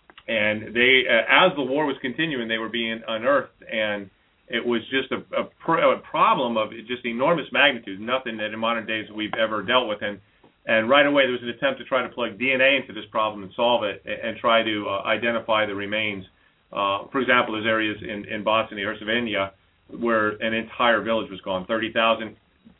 and they, uh, as the war was continuing, they were being unearthed, and it was just a, a, pro- a problem of just enormous magnitude, nothing that in modern days we've ever dealt with. And and right away there was an attempt to try to plug D N A into this problem and solve it, and, and try to uh, identify the remains. Uh, for example, there's areas in, in Bosnia Herzegovina where an entire village was gone, thirty thousand.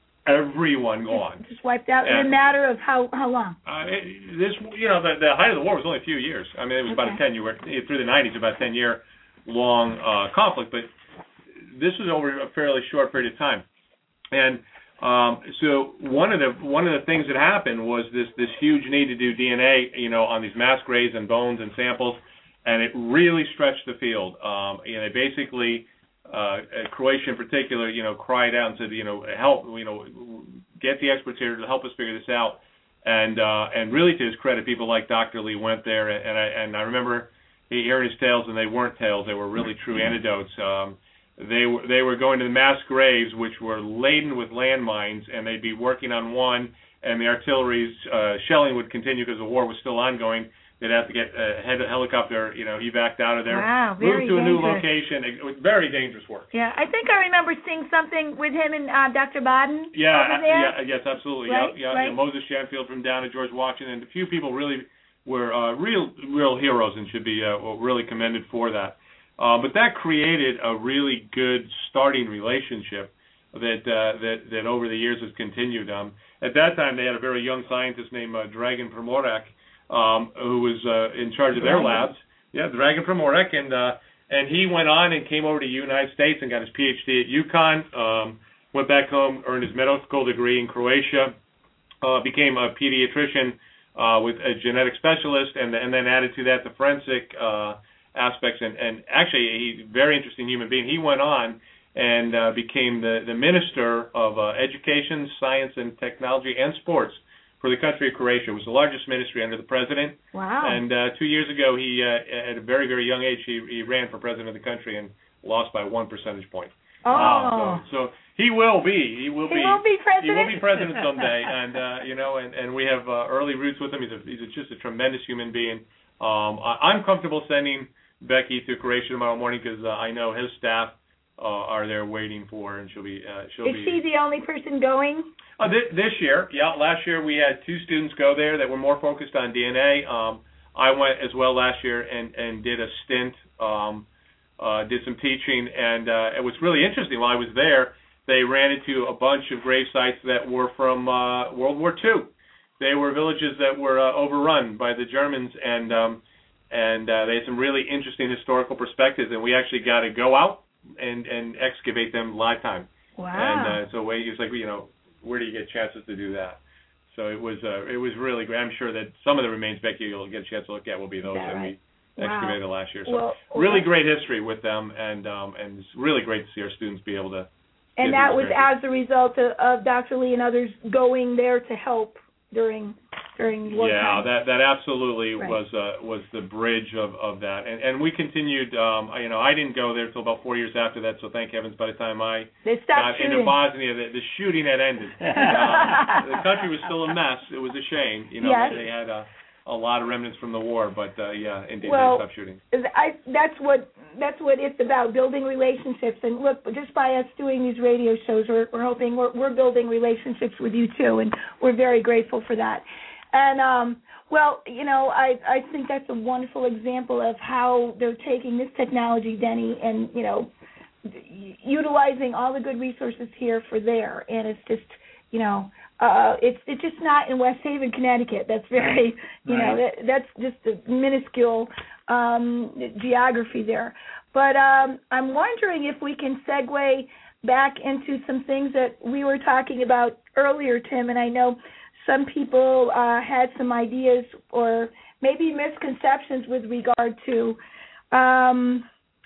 Everyone gone. Just wiped out in and, a matter of how how long? Uh, it, this, you know, the, the height of the war was only a few years. I mean, it was Okay. about a ten year through the nineties, about a ten year long uh, conflict. But this was over a fairly short period of time. And um, so one of the one of the things that happened was this this huge need to do D N A, you know, on these mass graves and bones and samples, and it really stretched the field. Um, you know, they basically. Uh, Croatia in particular, you know, cried out and said, you know, help, you know, get the experts here to help us figure this out. And uh, and really, to his credit, people like Doctor Lee went there, and I and I remember hearing his tales, and they weren't tales; they were really true anecdotes. Um, they were they were going to the mass graves, which were laden with landmines, and they'd be working on one, and the artillery's uh, shelling would continue because the war was still ongoing. They'd have to get a helicopter, you know, evac'd out of there, Wow, very moved to a new dangerous. location. It was very dangerous work. Yeah, I think I remember seeing something with him and uh, Doctor Baden Yeah, over there. yeah, yes, absolutely. Right, yeah, yeah, right. yeah, Moses Shanfield from down at George Washington. A few people really were uh, real, real heroes and should be uh, really commended for that. Uh, but that created a really good starting relationship that uh, that that over the years has continued. Um, at that time, they had a very young scientist named uh, Dragan Primorac. Um, who was uh, in charge of their labs. Yeah, Dragan Primorac, and uh, and he went on and came over to the United States and got his P H D at UConn, um, went back home, earned his medical degree in Croatia, uh, became a pediatrician uh, with a genetic specialist, and and then added to that the forensic uh, aspects, and, and actually he's a very interesting human being. He went on and uh, became the, the Minister of uh, Education, Science and Technology, and Sports for the country of Croatia. It was the largest ministry under the president. Wow. And uh, two years ago, he, uh, at a very, very young age, he, he ran for president of the country and lost by one percentage point. Oh. Um, so, so he will be. He will he be. will be president. He will be president someday. And uh, you know, and, and we have uh, early roots with him. He's, a, he's a, just a tremendous human being. Um, I, I'm comfortable sending Becky to Croatia tomorrow morning because uh, I know his staff uh, are there waiting for her, and she'll be. Uh, she'll Is be. she the only person going? Uh, this, this year, yeah. Last year we had two students go there that were more focused on D N A. Um, I went as well last year and, and did a stint, um, uh, did some teaching, and uh, it was really interesting. While I was there, they ran into a bunch of grave sites that were from uh, World War Two. They were villages that were uh, overrun by the Germans, and um, and uh, they had some really interesting historical perspectives. And we actually got to go out and, and excavate them live time. Wow. And uh, so it was like, you know, where do you get chances to do that? So it was uh, it was really great. I'm sure that some of the remains, Becky, you'll get a chance to look at will be those that, that right? we excavated wow. last year. So well, really well, great history with them, and um, and it's really great to see our students be able to. And that was as a result of, of Doctor Lee and others going there to help during during wartime. Yeah, that that absolutely right. was uh, was the bridge of, of that, and and we continued. Um, you know, I didn't go there until about four years after that. So thank heavens, by the time I they got shooting. into Bosnia, the, the shooting had ended. um, the country was still a mess. It was a shame. You know, yes. they, they had a, a lot of remnants from the war, but uh, yeah, indeed, well, they stopped shooting. I, that's what that's what it's about, building relationships. And look, just by us doing these radio shows, we're, we're hoping we're, we're building relationships with you too, and we're very grateful for that. And um, well, you know, I I think that's a wonderful example of how they're taking this technology, Denny, and you know, utilizing all the good resources here for there. And it's just, you know, uh, it's it's just not in West Haven, Connecticut. That's very, you right. know, that, that's just a minuscule um, geography there. But um, I'm wondering if we can segue back into some things that we were talking about earlier, Tim, and I know some people uh, had some ideas or maybe misconceptions with regard to um,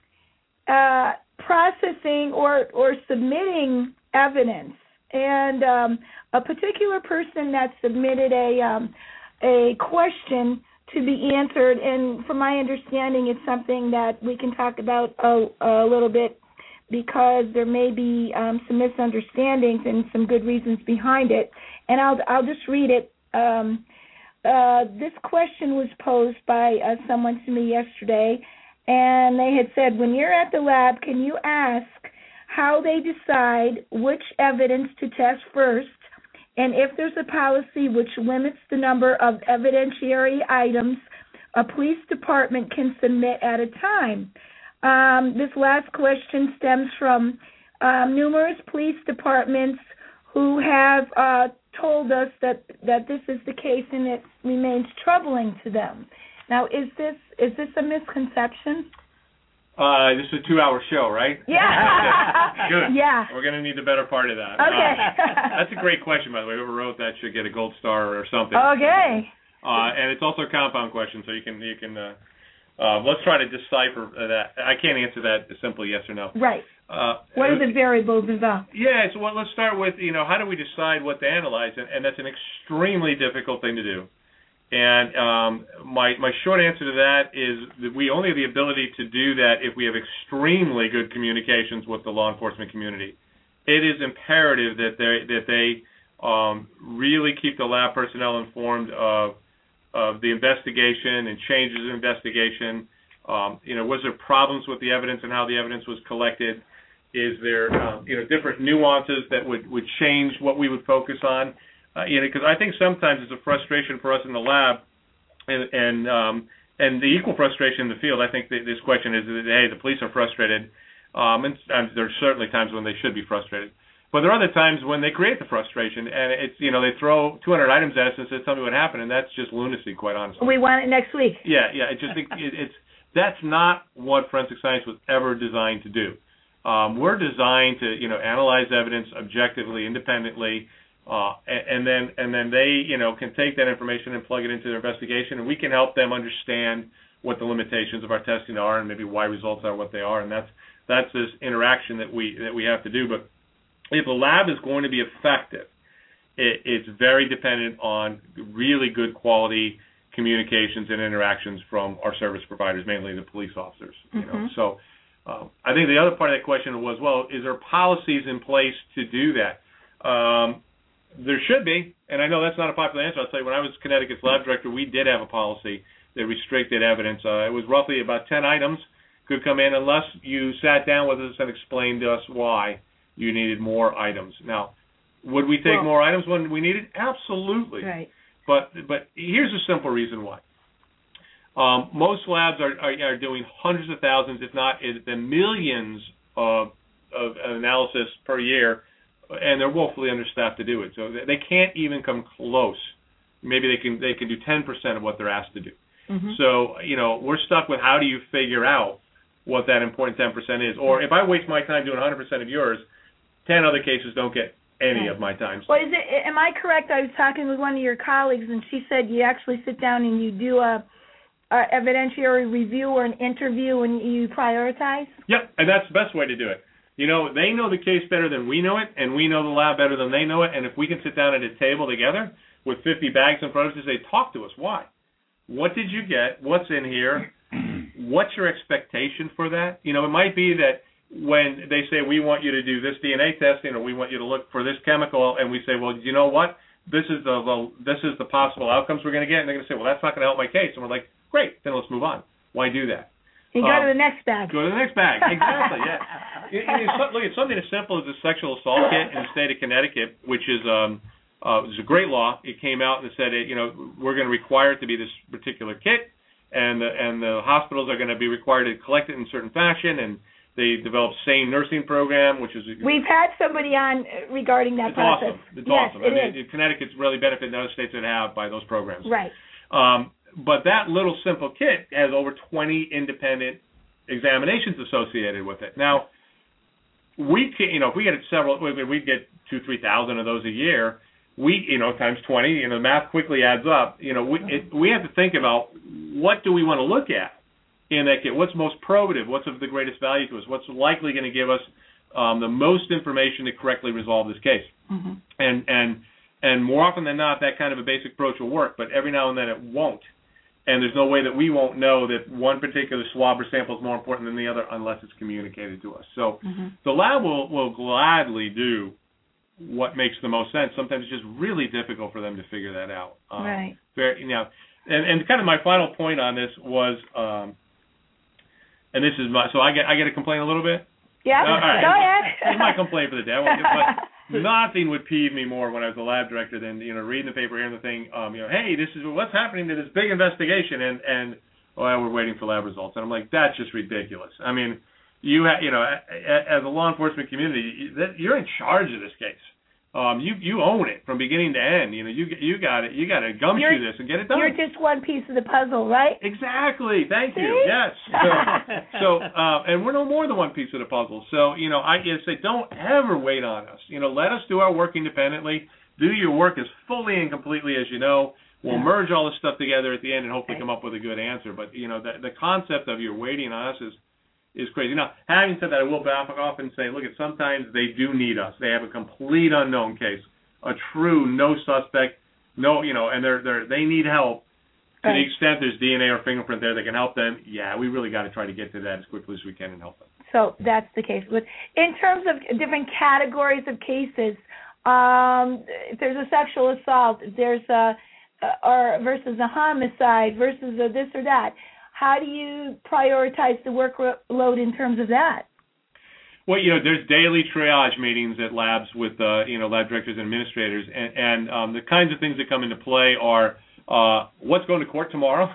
uh, processing or, or submitting evidence. And um, a particular person that submitted a um, a question to be answered, and from my understanding, it's something that we can talk about a, a little bit because there may be um, some misunderstandings and some good reasons behind it. And I'll I'll just read it. Um, uh, this question was posed by uh, someone to me yesterday, and they had said, when you're at the lab, can you ask how they decide which evidence to test first, and if there's a policy which limits the number of evidentiary items a police department can submit at a time? Um, this last question stems from um, numerous police departments who have uh, told us that, that this is the case and it remains troubling to them. Now, is this is this a misconception? Uh, this is a two-hour show, right? Yeah. Good. Yeah. We're going to need the better part of that. Okay. Uh, that's a great question, by the way. Whoever wrote that should get a gold star or something. Okay. Uh, and it's also a compound question, so you can you can uh, uh, let's try to decipher that. I can't answer that simply yes or no. Right. Uh, what are the variables involved? Yeah. So well, let's start with you know how do we decide what to analyze, and, and that's an extremely difficult thing to do. And um, my my short answer to that is that we only have the ability to do that if we have extremely good communications with the law enforcement community. It is imperative that they that they um, really keep the lab personnel informed of of the investigation and changes in investigation. Um, you know, was there problems with the evidence and how the evidence was collected? Is there uh, you know different nuances that would, would change what we would focus on? Uh, you know, because I think sometimes it's a frustration for us in the lab, and and, um, and the equal frustration in the field. I think that this question is that hey, the police are frustrated, um, and, and there's certainly times when they should be frustrated. But there are other times when they create the frustration, and it's you know they throw two hundred items at us and say, "Tell me what happened," and that's just lunacy, quite honestly. We want it next week. Yeah, yeah. I just think it, it's that's not what forensic science was ever designed to do. Um, we're designed to you know analyze evidence objectively, independently. Uh, and, and then and then they, you know, can take that information and plug it into their investigation, and we can help them understand what the limitations of our testing are and maybe why results are what they are. And that's that's this interaction that we that we have to do. But if the lab is going to be effective, it, it's very dependent on really good quality communications and interactions from our service providers, mainly the police officers. You mm-hmm. know, so uh, I think the other part of that question was, well, is there policies in place to do that? Um, There should be, and I know that's not a popular answer. I'll tell you, when I was Connecticut's lab director, we did have a policy that restricted evidence. Uh, it was roughly about ten items could come in unless you sat down with us and explained to us why you needed more items. Now, would we take well, more items when we needed? Absolutely. Right. But but here's a simple reason why. Um, most labs are, are are doing hundreds of thousands, if not the millions of of analysis per year. And they're woefully understaffed to do it, so they can't even come close. Maybe they can they can do ten percent of what they're asked to do. Mm-hmm. So you know we're stuck with how do you figure out what that important ten percent is? Or if I waste my time doing one hundred percent of yours, ten other cases don't get any right. of my time. Well, is it, am I correct? I was talking with one of your colleagues, and she said you actually sit down and you do a, a evidentiary review or an interview, and you prioritize? Yep, and that's the best way to do it. You know, they know the case better than we know it, and we know the lab better than they know it, and if we can sit down at a table together with fifty bags in front of us and say, talk to us, why? What did you get? What's in here? What's your expectation for that? You know, it might be that when they say, we want you to do this D N A testing or we want you to look for this chemical, and we say, well, you know what? This is the well, this is the possible outcomes we're going to get, and they're going to say, well, that's not going to help my case. And we're like, great, then let's move on. Why do that? You go um, to the next bag. Go to the next bag. Exactly, yeah. you, you, look, at something as simple as the sexual assault kit in the state of Connecticut, which is um, uh, it was a great law. It came out and said, it, you know, we're going to require it to be this particular kit, and the, and the hospitals are going to be required to collect it in a certain fashion, and they developed SANE nursing program, which is... We've had somebody on regarding that it's process. Awesome. It's yes, awesome. It I mean, is. Connecticut's really benefited other states that have by those programs. Right. Um, but that little simple kit has over twenty independent examinations associated with it. Now, we can, you know, if we get several, we get two, three thousand of those a year. We, you know, times twenty, you know, the math quickly adds up. You know, we it, we have to think about what do we want to look at in that kit. What's most probative? What's of the greatest value to us? What's likely going to give us um, the most information to correctly resolve this case? Mm-hmm. And and and more often than not, that kind of a basic approach will work. But every now and then it won't. And there's no way that we won't know that one particular swab or sample is more important than the other unless it's communicated to us. So mm-hmm. the lab will, will gladly do what makes the most sense. Sometimes it's just really difficult for them to figure that out. Um, right. Very, you know, and, and kind of my final point on this was, um, and this is my, so I get I get to complain a little bit? Yeah, uh, right. go ahead. This is my complaint for the day. But nothing would peeve me more when I was a lab director than, you know, reading the paper, hearing the thing, um, you know, hey, this is what's happening to this big investigation, and, and oh, we're waiting for lab results. And I'm like, that's just ridiculous. I mean, you ha- you know, as a law enforcement community, you're in charge of this case. Um, you you own it from beginning to end. You know, you you got it. You got to gumshoe this and get it done. You're just one piece of the puzzle, right? Exactly. Thank See? you. Yes. So, so uh, and we're no more than one piece of the puzzle. So, you know, I just say, don't ever wait on us. You know, let us do our work independently. Do your work as fully and completely as you know. We'll merge all this stuff together at the end and hopefully come up with a good answer. But, you know, the, the concept of you're waiting on us is is crazy. Now, having said that, I will back off and say, look, sometimes they do need us. They have a complete unknown case, a true no suspect, no, you know, and they're they they need help. To right. the extent there's D N A or fingerprint there that can help them, yeah, we really got to try to get to that as quickly as we can and help them. So that's the case. But in terms of different categories of cases, um, if there's a sexual assault, if there's a, or versus a homicide versus a this or that, how do you prioritize the workload in terms of that? Well, you know, there's daily triage meetings at labs with, uh, you know, lab directors and administrators, and, and um, the kinds of things that come into play are uh, what's going to court tomorrow.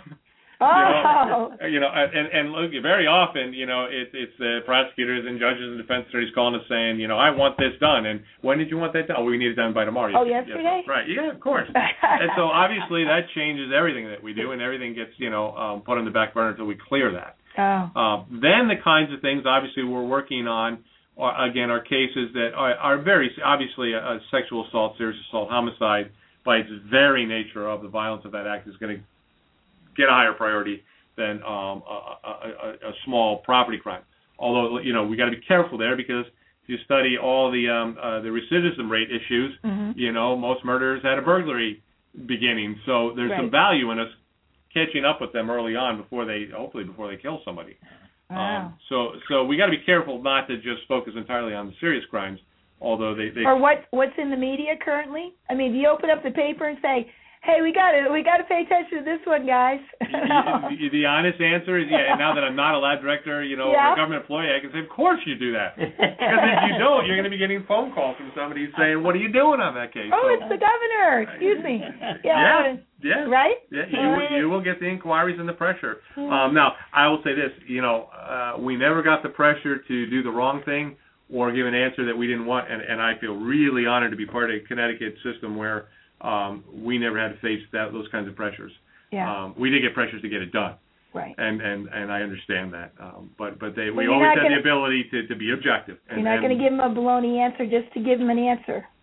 Oh. You know, you know, and, and look, very often, you know, it, it's the prosecutors and judges and defense attorneys calling us saying, you know, I want this done. And when did you want that done? Oh, we need it done by tomorrow. Oh, yes, yesterday? Yes, right. Yeah, of course. And so obviously that changes everything that we do, and everything gets, you know, um, put on the back burner until we clear that. Oh. Uh, then the kinds of things, obviously, we're working on, are, again, are cases that are, are very, obviously, a, a sexual assault, serious assault, homicide, by its very nature of the violence of that act, is going to get a higher priority than um, a, a, a small property crime. Although, you know, we got to be careful there, because if you study all the um, uh, the recidivism rate issues, mm-hmm. you know, most murderers had a burglary beginning. So there's right. some value in us catching up with them early on before they, hopefully before they kill somebody. Wow. Um, so so we got to be careful not to just focus entirely on the serious crimes, although they, they or what what's in the media currently? I mean, do you open up the paper and say, hey, we got to we got to pay attention to this one, guys? the, the, the honest answer is, yeah, and now that I'm not a lab director, you know, yeah. or a government employee, I can say, of course you do that. Because if you don't, you're going to be getting phone calls from somebody saying, what are you doing on that case? Oh, so, it's the governor. Excuse me. Yeah, yeah. Right? Yeah, you, will, you will get the inquiries and the pressure. Um, now, I will say this, you know, uh, we never got the pressure to do the wrong thing or give an answer that we didn't want, and, and I feel really honored to be part of a Connecticut system where Um, we never had to face that, those kinds of pressures. Yeah. Um, we did get pressures to get it done. Right. And and, and I understand that. Um, but but they, well, we always had gonna, the ability to, to be objective. And, you're not going to give them a baloney answer just to give them an answer.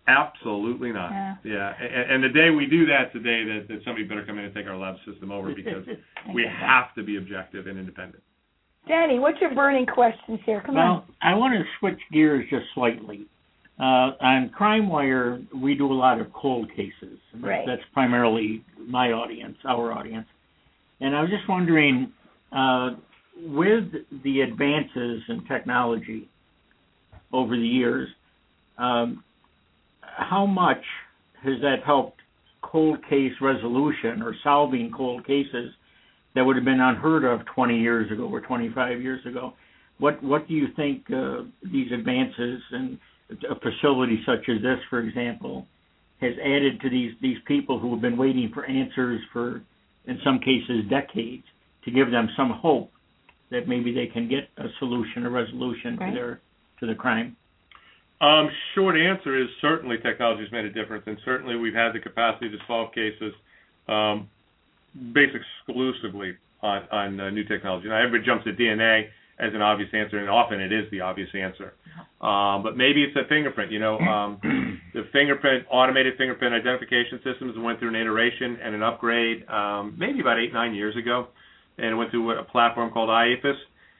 Absolutely not. Yeah. yeah. And, and the day we do that, the day that, that somebody better come in and take our lab system over because we have to be objective and independent. Danny, what's your burning questions here? Come well, on. I want to switch gears just slightly. Uh, on CrimeWire, we do a lot of cold cases. Right. That's primarily my audience, our audience. And I was just wondering, uh, with the advances in technology over the years, um, how much has that helped cold case resolution or solving cold cases that would have been unheard of twenty years ago or twenty-five years ago? What what do you think uh, these advances in a facility such as this, for example, has added to these, these people who have been waiting for answers for, in some cases, decades, to give them some hope that maybe they can get a solution, a resolution right. to their to the crime? Um, short answer is certainly technology has made a difference, and certainly we've had the capacity to solve cases um, based exclusively on, on uh, new technology. Now, everybody jumps at D N A as an obvious answer, and often it is the obvious answer. Um, but maybe it's a fingerprint. You know, um, the fingerprint, automated fingerprint identification systems went through an iteration and an upgrade um, maybe about eight, nine years ago, and it went through a platform called I A F I S,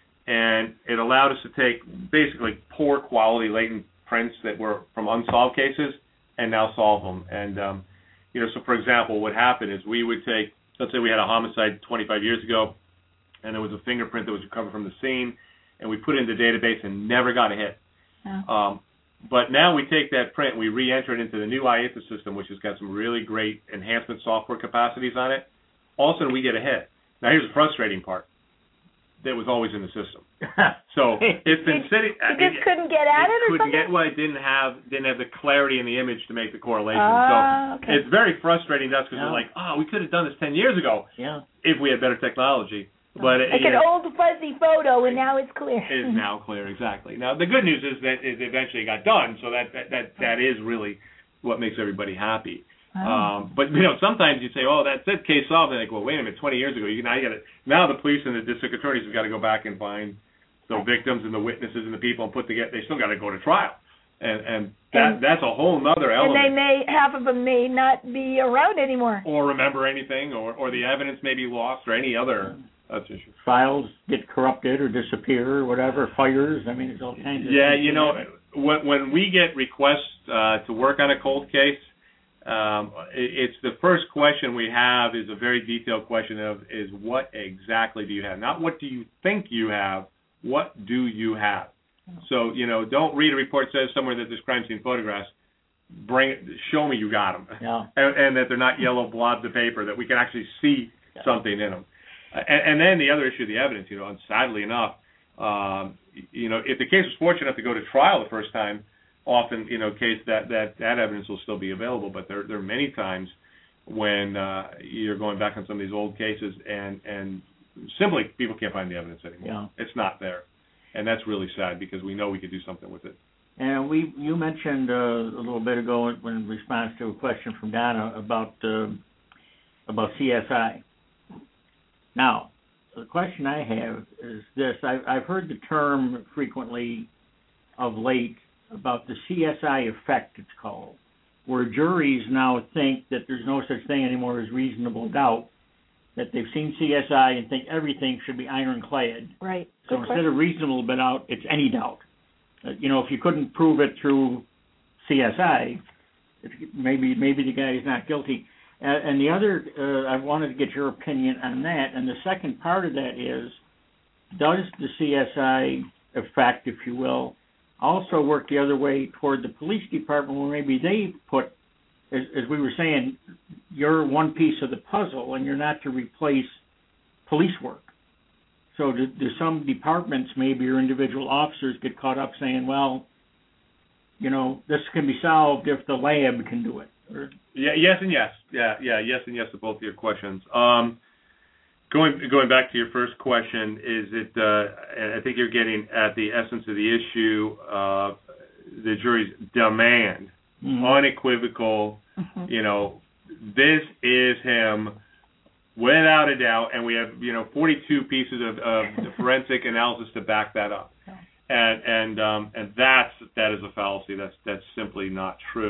and it allowed us to take basically poor quality latent prints that were from unsolved cases and now solve them. And, um, you know, so for example, what happened is we would take, let's say we had a homicide twenty-five years ago, and there was a fingerprint that was recovered from the scene, and we put it in the database and never got a hit. Oh. Um, but now we take that print and we re-enter it into the new I A F I S system, which has got some really great enhancement software capacities on it. All of a sudden we get a hit. Now here's the frustrating part. That was always in the system. So it's been sitting. You just it, couldn't get at it, it or couldn't something? Get, well, it didn't have didn't have the clarity in the image to make the correlation. Uh, so okay. it's very frustrating to us because yeah. we're like, oh, we could have done this ten years ago yeah. if we had better technology. But like it, an old fuzzy photo, and now it's clear. Is now clear, exactly. Now the good news is that it eventually got done, so that that that, that is really what makes everybody happy. Oh. Um, but you know, sometimes you say, "Oh, that's it, case solved." And they go, "Wait a minute, twenty years ago, you now you got to now the police and the district attorneys have got to go back and find the victims and the witnesses and the people and put together. They still got to go to trial, and and that and, that's a whole other element. And they may half of them may not be around anymore, or remember anything, or or the evidence may be lost, or any other that's issue. Files get corrupted or disappear or whatever. Fires. I mean, there's all kinds of. Yeah, things you know, when when we get requests uh, to work on a cold case. Um, it's the first question we have is a very detailed question of is what exactly do you have? Not what do you think you have, what do you have? So, you know, don't read a report that says somewhere that there's crime scene photographs. Bring it, show me you got them. Yeah. And, and that they're not yellow blobs of paper, that we can actually see yeah. something in them. Uh, and, and then the other issue of the evidence, you know, and sadly enough, um, you know, if the case was fortunate enough to go to trial the first time, often, you know, case that, that, that evidence will still be available, but there there are many times when uh, you're going back on some of these old cases and, and simply people can't find the evidence anymore. Yeah. It's not there. And that's really sad because we know we could do something with it. And we you mentioned uh, a little bit ago in response to a question from Donna about uh, about C S I. Now, the question I have is this. I've, I've heard the term frequently of late about the C S I effect, it's called, where juries now think that there's no such thing anymore as reasonable doubt, that they've seen C S I and think everything should be ironclad. Right. So Good instead question. of reasonable doubt, it's any doubt. Uh, you know, if you couldn't prove it through C S I, if you, maybe maybe the guy is not guilty. Uh, and the other, uh, I wanted to get your opinion on that. And the second part of that is, does the C S I effect, if you will, also work the other way toward the police department where maybe they put, as, as we were saying, you're one piece of the puzzle and you're not to replace police work. So do, do some departments, maybe, or individual officers get caught up saying, well, you know, this can be solved if the lab can do it? Or, yeah, yes and yes. Yeah, yeah, yes and yes to both of your questions. Um, Going going back to your first question, is it? Uh, I think you're getting at the essence of the issue. Uh, the jury's demand, mm-hmm. unequivocal. Mm-hmm. You know, this is him, without a doubt. And we have you know forty-two pieces of, of forensic analysis to back that up. And and um, and that's that is a fallacy. That's that's simply not true.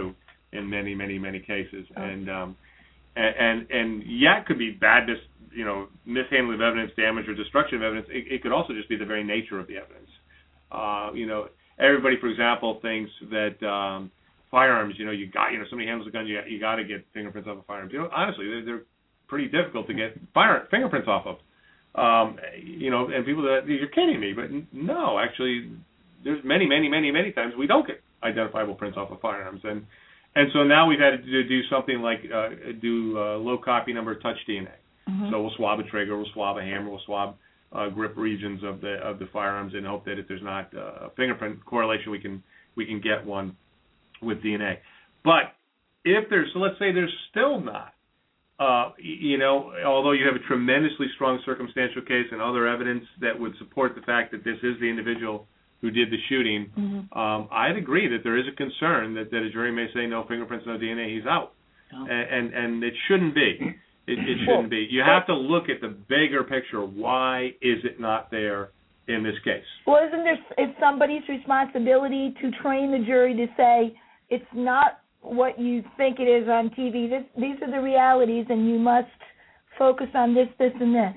in many, many, many cases. Oh. And, um, and and and yeah, it could be bad, dis, you know, mishandling of evidence, damage or destruction of evidence. It, it could also just be the very nature of the evidence. Uh, you know, everybody, for example, thinks that um, firearms, you know, you got, you know, somebody handles a gun, you you got to get fingerprints off of firearms. You know, honestly, they're, they're pretty difficult to get fire fingerprints off of. Um, you know, and people that, you're kidding me, but no, actually, there's many, many, many, many times we don't get identifiable prints off of firearms, and and so now we've had to do, do something like uh, do uh, low copy number touch D N A. Mm-hmm. So we'll swab a trigger, we'll swab a hammer, we'll swab uh, grip regions of the of the firearms, and hope that if there's not uh, a fingerprint correlation, we can we can get one with D N A. But if there's, so let's say there's still not. Uh, you know, although you have a tremendously strong circumstantial case and other evidence that would support the fact that this is the individual who did the shooting, mm-hmm. um, I'd agree that there is a concern that, that a jury may say no fingerprints, no D N A, he's out. Oh. And, and and it shouldn't be. It, it shouldn't be. You have to look at the bigger picture. Why is it not there in this case? Well, isn't there, it's somebody's responsibility to train the jury to say it's not what you think it is on T V. This, these are the realities, and you must focus on this, this, and this.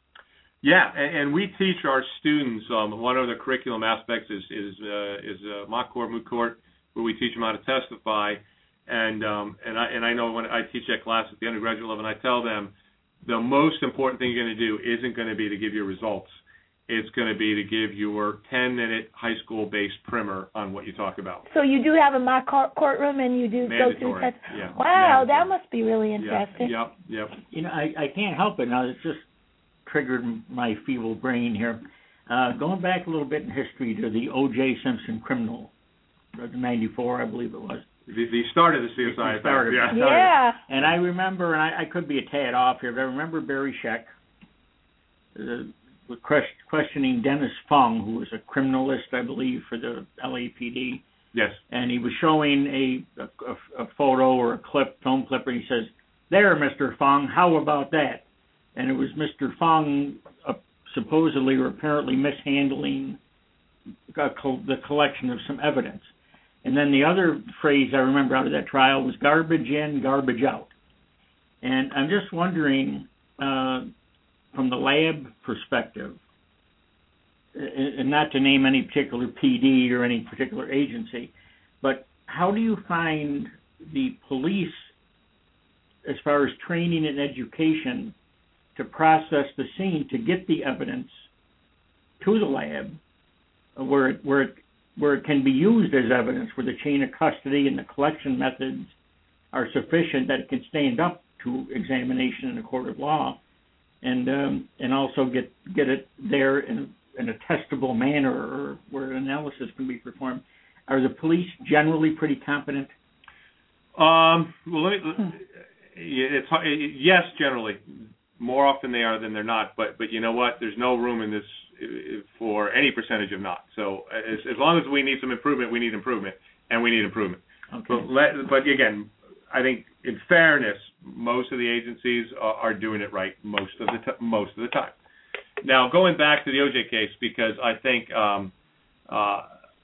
Yeah, and, and we teach our students. Um, one of the curriculum aspects is is uh, is uh, mock court, moot court, where we teach them how to testify. And um, and I and I know when I teach that class at the undergraduate level, and I tell them the most important thing you're going to do isn't going to be to give you results. It's going to be to give your ten-minute high school-based primer on what you talk about. So you do have a mock courtroom, and you do Mandatory, go through tests. Yeah. Wow, Mandatory. That must be really interesting. Yep, yep. You know, I, I can't help it. Now, it's just triggered my feeble brain here. Uh, going back a little bit in history to the O J Simpson criminal, ninety-four, I believe it was. The, the start of the C S I. The started, yeah. started. yeah. And I remember, and I, I could be a tad off here, but I remember Barry Scheck, uh, questioning Dennis Fung, who was a criminalist, I believe, for the L A P D. Yes. And he was showing a, a, a photo or a clip, film clip, and he says, "There, Mister Fung, how about that?" And it was Mister Fung uh, supposedly or apparently mishandling uh, co- the collection of some evidence. And then the other phrase I remember out of that trial was garbage in, garbage out. And I'm just wondering, uh, from the lab perspective, and not to name any particular P D or any particular agency, but how do you find the police, as far as training and education, to process the scene, to get the evidence to the lab where it, where it, where it can be used as evidence, where the chain of custody and the collection methods are sufficient that it can stand up to examination in a court of law, and um, and also get get it there in, in a testable manner, or where analysis can be performed. Are the police generally pretty competent? Um, well, let me, it's yes, generally. More often they are than they're not. But but you know what? There's no room in this for any percentage of not. So as, as long as we need some improvement, we need improvement, and we need improvement. Okay. But, let, but again, I think in fairness, most of the agencies are, are doing it right most of the t- most of the time. Now, going back to the O J case, because I think um, uh,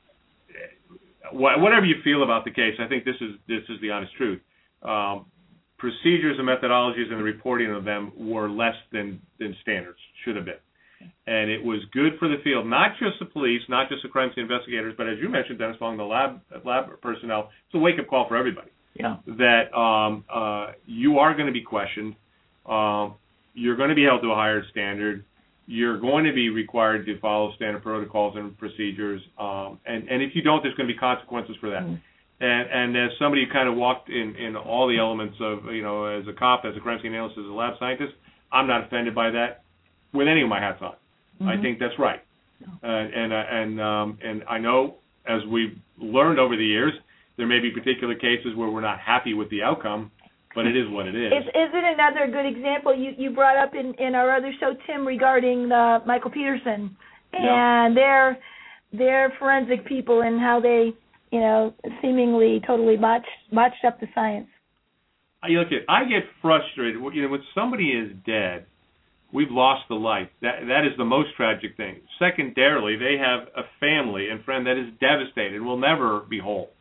wh- whatever you feel about the case, I think this is this is the honest truth. Um, procedures and methodologies and the reporting of them were less than, than standards should have been. And it was good for the field, not just the police, not just the crime scene investigators, but as you mentioned, Dennis Fung, the lab lab personnel. It's a wake-up call for everybody. Yeah. That um, uh, you are going to be questioned. Um, you're going to be held to a higher standard. You're going to be required to follow standard protocols and procedures. Um, and, and if you don't, there's going to be consequences for that. Mm. And, and as somebody who kind of walked in, in all the elements of, you know, as a cop, as a crime scene analyst, as a lab scientist, I'm not offended by that with any of my hats on. Mm-hmm. I think that's right. Yeah. Uh, and uh, and um, and I know, as we've learned over the years, there may be particular cases where we're not happy with the outcome, but it is what it is. Is, is it another good example you, you brought up in, in our other show, Tim, regarding uh, Michael Peterson and yeah. their their forensic people and how they, you know, seemingly totally botched, botched up the science? I look at, I get frustrated. You know, when somebody is dead, we've lost a life. That that is the most tragic thing. Secondarily, they have a family and friend that is devastated, will never be whole.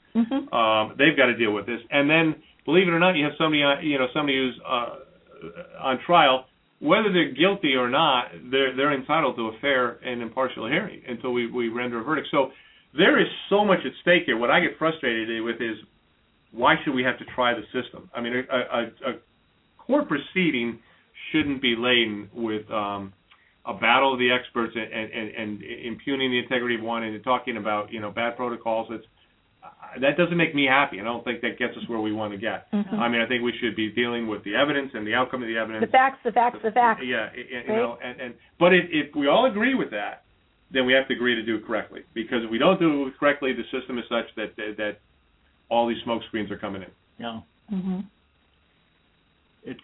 Mm-hmm. Um, they've got to deal with this. And then, believe it or not, you have somebody, uh, you know, somebody who's uh, on trial. Whether they're guilty or not, they're they're entitled to a fair and impartial hearing until we, we render a verdict. So there is so much at stake here. What I get frustrated with is, why should we have to try the system? I mean, a, a, a court proceeding shouldn't be laden with um, a battle of the experts and, and, and impugning the integrity of one and talking about, you know, bad protocols. It's, that doesn't make me happy. I don't think that gets us where we want to get. Mm-hmm. I mean, I think we should be dealing with the evidence and the outcome of the evidence. The facts, the facts, the facts. Yeah, you right? know, and, and but if, if we all agree with that, then we have to agree to do it correctly. Because if we don't do it correctly, the system is such that that, that all these smoke screens are coming in. Yeah. Mm-hmm. It's.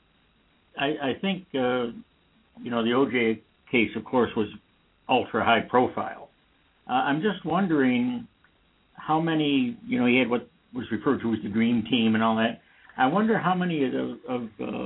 I, I think uh, you know the O J case, of course, was ultra high profile. Uh, I'm just wondering how many, you know, he had what was referred to as the dream team and all that. I wonder how many of the, of,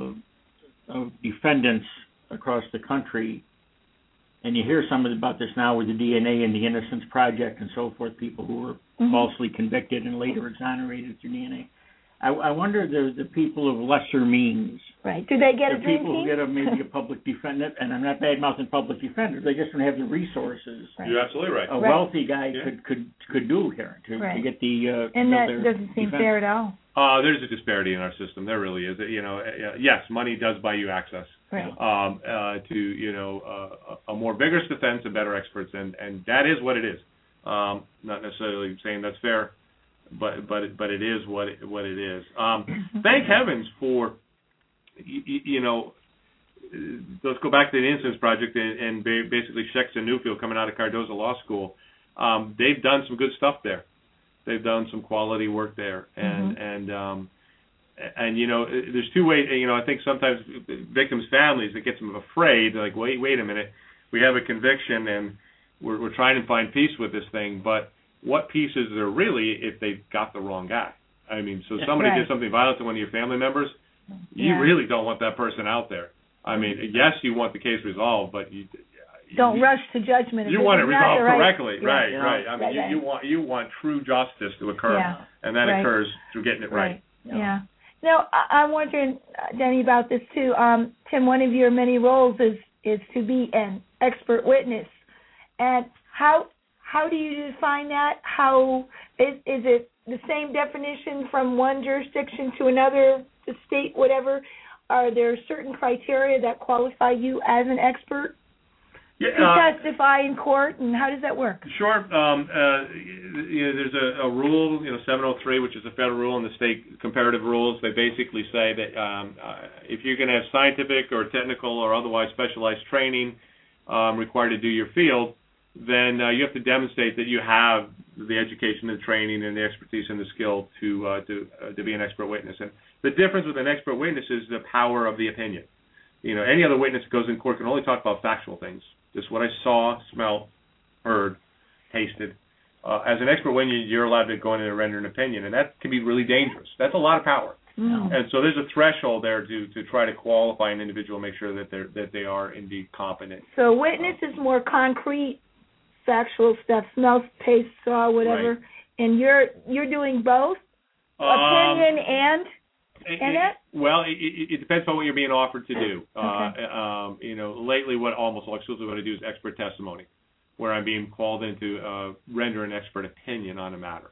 uh, of defendants across the country, and you hear some about this now with the D N A and the Innocence Project and so forth, people who were mm-hmm. falsely convicted and later exonerated through D N A. I, I wonder the the people of lesser means. Right. Do they get the a dream people team? who get a, maybe a public defendant, and I'm not bad-mouthing public defenders. They just don't have the resources. Right. You're absolutely right. A right. wealthy guy yeah. could, could could do here to, right. to get the. Uh, and that doesn't seem defense. fair at all. Uh, there's a disparity in our system. There really is. You know, uh, yes, money does buy you access right. um, uh, to you know uh, a more vigorous defense and better experts, and, and that is what it is. Um, not necessarily saying that's fair, but but but it is what it, what it is. Um, thank heavens for you, you know. Let's go back to the Innocence Project and, and basically Schechts and Newfield coming out of Cardozo Law School. Um, they've done some good stuff there. They've done some quality work there, and mm-hmm. and um, and you know, there's two ways. You know, I think sometimes victims' families, it gets them afraid. They're like, wait, wait a minute, we have a conviction, and we're we're trying to find peace with this thing. But what peace is there really if they got the wrong guy? I mean, so somebody right. did something violent to one of your family members, you yeah. really don't want that person out there. I mean, yes, you want the case resolved, but you don't you, rush to judgment. You want it resolved right. correctly, yeah. right? Yeah. Right. I mean, right, you, right. you want you want true justice to occur, yeah. and that right. occurs through getting it right. right. Yeah. yeah. Now, I, I'm wondering, uh, Denny, about this too. Um, Tim, one of your many roles is is to be an expert witness, and how how do you define that? How is is it the same definition from one jurisdiction to another, the state, whatever? Are there certain criteria that qualify you as an expert yeah, to uh, testify in court, and how does that work? Sure. Um, uh, you know, there's a, a rule, you know, seven oh three, which is a federal rule, and the state comparative rules. They basically say that um, uh, if you're going to have scientific or technical or otherwise specialized training um, required to do your field, then uh, you have to demonstrate that you have the education and training and the expertise and the skill to uh, to uh, to be an expert witness. And the difference with an expert witness is the power of the opinion. You know, any other witness that goes in court can only talk about factual things, just what I saw, smelled, heard, tasted. Uh, as an expert witness, you're allowed to go in and render an opinion, and that can be really dangerous. That's a lot of power. Mm. And so there's a threshold there to, to try to qualify an individual, make sure that they're that they are indeed competent. So witness is more concrete, factual stuff, smell, taste, saw, whatever, right. and you're you're doing both, um, opinion and and it, it. Well, it, it, it depends on what you're being offered to do. Okay. Uh, um, you know, lately, what almost all exclusively what I do is expert testimony, where I'm being called in to uh, render an expert opinion on a matter.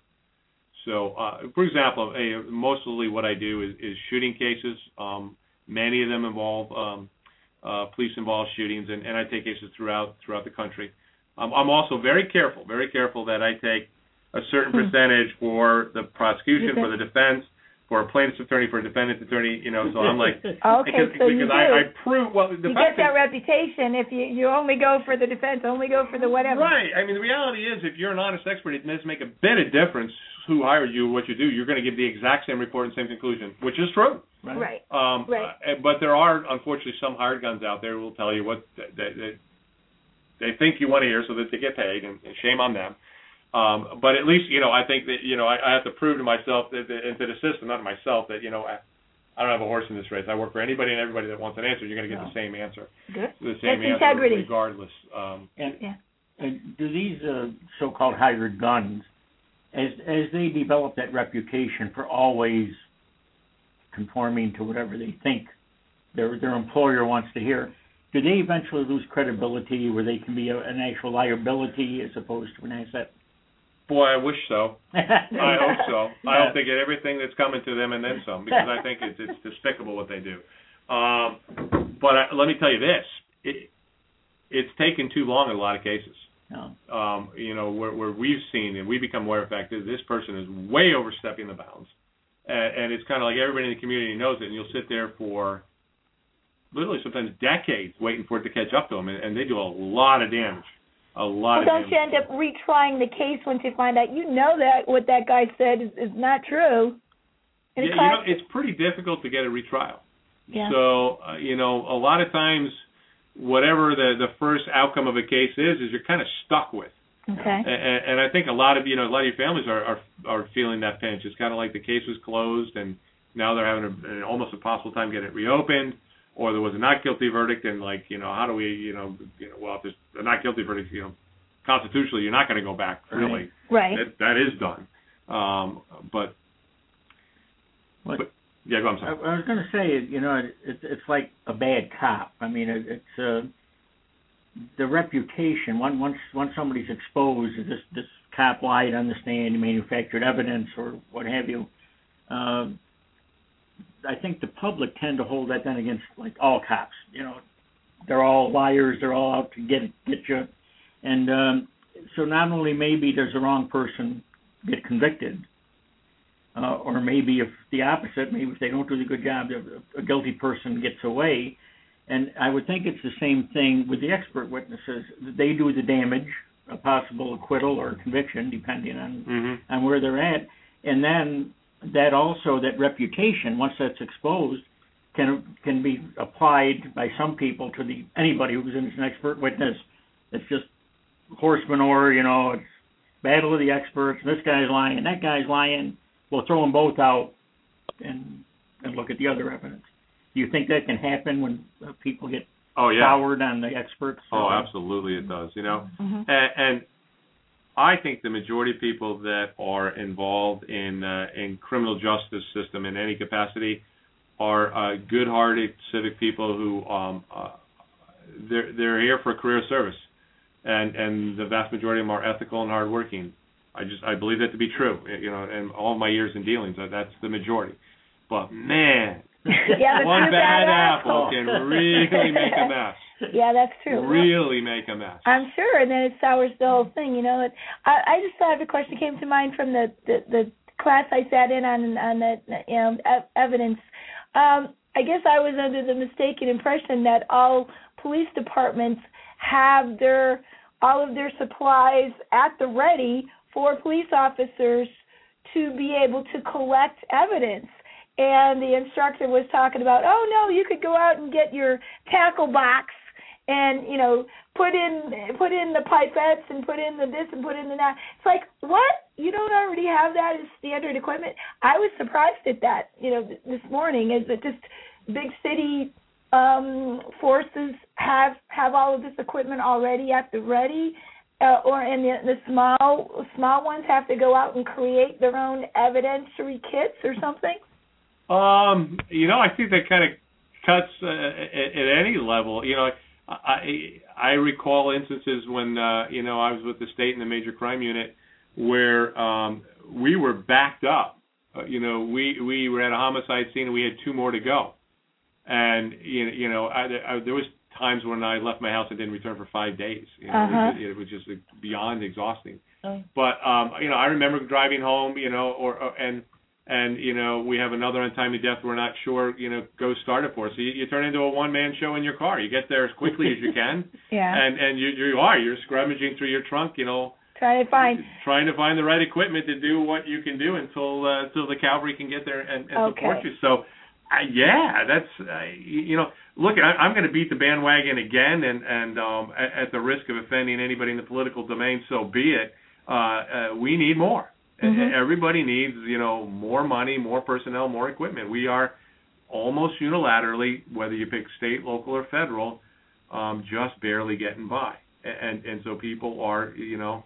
So, uh, for example, a, mostly what I do is, is shooting cases. Um, many of them involve um, uh, police-involved shootings, and, and I take cases throughout throughout the country. Um, I'm also very careful, very careful that I take a certain hmm. percentage for the prosecution, for the defense, for a plaintiff's attorney, for a defendant's attorney. You know, so I'm like, okay, because, so because you do. I, I prove well. The you fact get that is, reputation if you you only go for the defense, only go for the whatever. Right. I mean, the reality is, if you're an honest expert, it doesn't make a bit of difference who hired you, what you do. You're going to give the exact same report and same conclusion, which is true. Right. Um, right. Uh, but there are, unfortunately, some hired guns out there who will tell you what they, they, they think you want to hear so that they get paid, and, and shame on them. Um, but at least, you know, I think that, you know, I, I have to prove to myself that, that, and to the system, not to myself, that, you know, I, I don't have a horse in this race. I work for anybody and everybody that wants an answer. You're going to get no. the same answer. Good. The same That's answer integrity. regardless. Um, and, yeah. and do these uh, so-called hired guns as as they develop that reputation for always conforming to whatever they think their their employer wants to hear, do they eventually lose credibility where they can be a, an actual liability as opposed to an asset? Boy, I wish so. I hope so. Yeah. I hope they get everything that's coming to them and then some, because I think it's it's despicable what they do. Um, but I, let me tell you this: it, it's taken too long in a lot of cases. No. Um, you know, where, where we've seen and we become aware of the fact that this person is way overstepping the bounds, and, and it's kind of like everybody in the community knows it, and you'll sit there for literally sometimes decades waiting for it to catch up to them, and, and they do a lot of damage. A lot well, of don't damage. you end up retrying the case once you find out you know that what that guy said is, is not true? Yeah, you know, it's pretty difficult to get a retrial. Yeah. So, uh, you know, a lot of times, whatever the, the first outcome of a case is, is you're kind of stuck with. Okay. And, and I think a lot of, you know, a lot of your families are, are, are feeling that pinch. It's kind of like the case was closed, and now they're having a, an almost impossible time getting it reopened, or there was a not guilty verdict, and like, you know, how do we, you know, you know, well, if there's a not guilty verdict, you know, constitutionally, you're not going to go back, really. Right. That, that is done. Um, but, what? but, yeah, go on, I, I was going to say, you know, it, it's like a bad cop. I mean, it, it's uh, the reputation. Once once once somebody's exposed, this this cop lied on the stand, he manufactured evidence, or what have you. Uh, I think the public tend to hold that then against like all cops. You know, they're all liars. They're all out to get get you. And um, so not only maybe does the wrong person get convicted, uh, or maybe if the opposite, maybe if they don't do the good job, a guilty person gets away. And I would think it's the same thing with the expert witnesses. They do the damage, a possible acquittal or conviction, depending on mm-hmm. on where they're at. And then that also, that reputation, once that's exposed, can can be applied by some people to the anybody who's an expert witness. It's just horse manure, you know, it's battle of the experts, this guy's lying, that guy's lying. We'll throw them both out and and look at the other evidence. Do you think that can happen when uh, people get oh, yeah. soured on the experts? Oh, absolutely it does, you know. Mm-hmm. And, and I think the majority of people that are involved in uh, in criminal justice system in any capacity are uh, good-hearted civic people who um, uh, they're they're here for career service. And and the vast majority of them are ethical and hardworking. I just I believe that to be true. You know, in all of my years in dealings, that's the majority. But man, yeah, one bad, bad apple apple can really make a mess. Yeah, that's true. Really make a mess. I'm sure, and then it sours the whole thing. You know, I, I just thought of a question that came to mind from the, the, the class I sat in on on the you know evidence. Um, I guess I was under the mistaken impression that all police departments have their all of their supplies at the ready for police officers to be able to collect evidence. And the instructor was talking about, oh, no, you could go out and get your tackle box and, you know, put in put in the pipettes and put in the this and put in the that. It's like, what? You don't already have that as standard equipment? I was surprised at that, you know, this morning, is that just big city um, forces have have all of this equipment already at the ready, uh, or and the, the small small ones have to go out and create their own evidentiary kits or something? Um, you know, I think that kind of cuts uh, at, at any level. You know, I I recall instances when uh, you know I was with the state in the major crime unit where um, we were backed up. Uh, you know, we we were at a homicide scene and we had two more to go. And, you know, you know I, I, there was times when I left my house and didn't return for five days. You know, uh-huh. it, was just, it was just beyond exhausting. Oh. But, um, you know, I remember driving home, you know, or, or and, and, you know, we have another untimely death we're not sure, you know, go start it for us. So you, you turn into a one-man show in your car. You get there as quickly as you can. Yeah. And, and you, you are. You're scrummaging through your trunk, you know. Trying to find. Trying to find the right equipment to do what you can do until, uh, until the cavalry can get there and, and okay. support you. So, Uh, yeah, that's uh, you know. Look, I, I'm going to beat the bandwagon again, and and um, at, at the risk of offending anybody in the political domain, so be it. Uh, uh, we need more. Mm-hmm. Everybody needs, you know, more money, more personnel, more equipment. We are almost unilaterally, whether you pick state, local, or federal, um, just barely getting by, and and so people are, you know.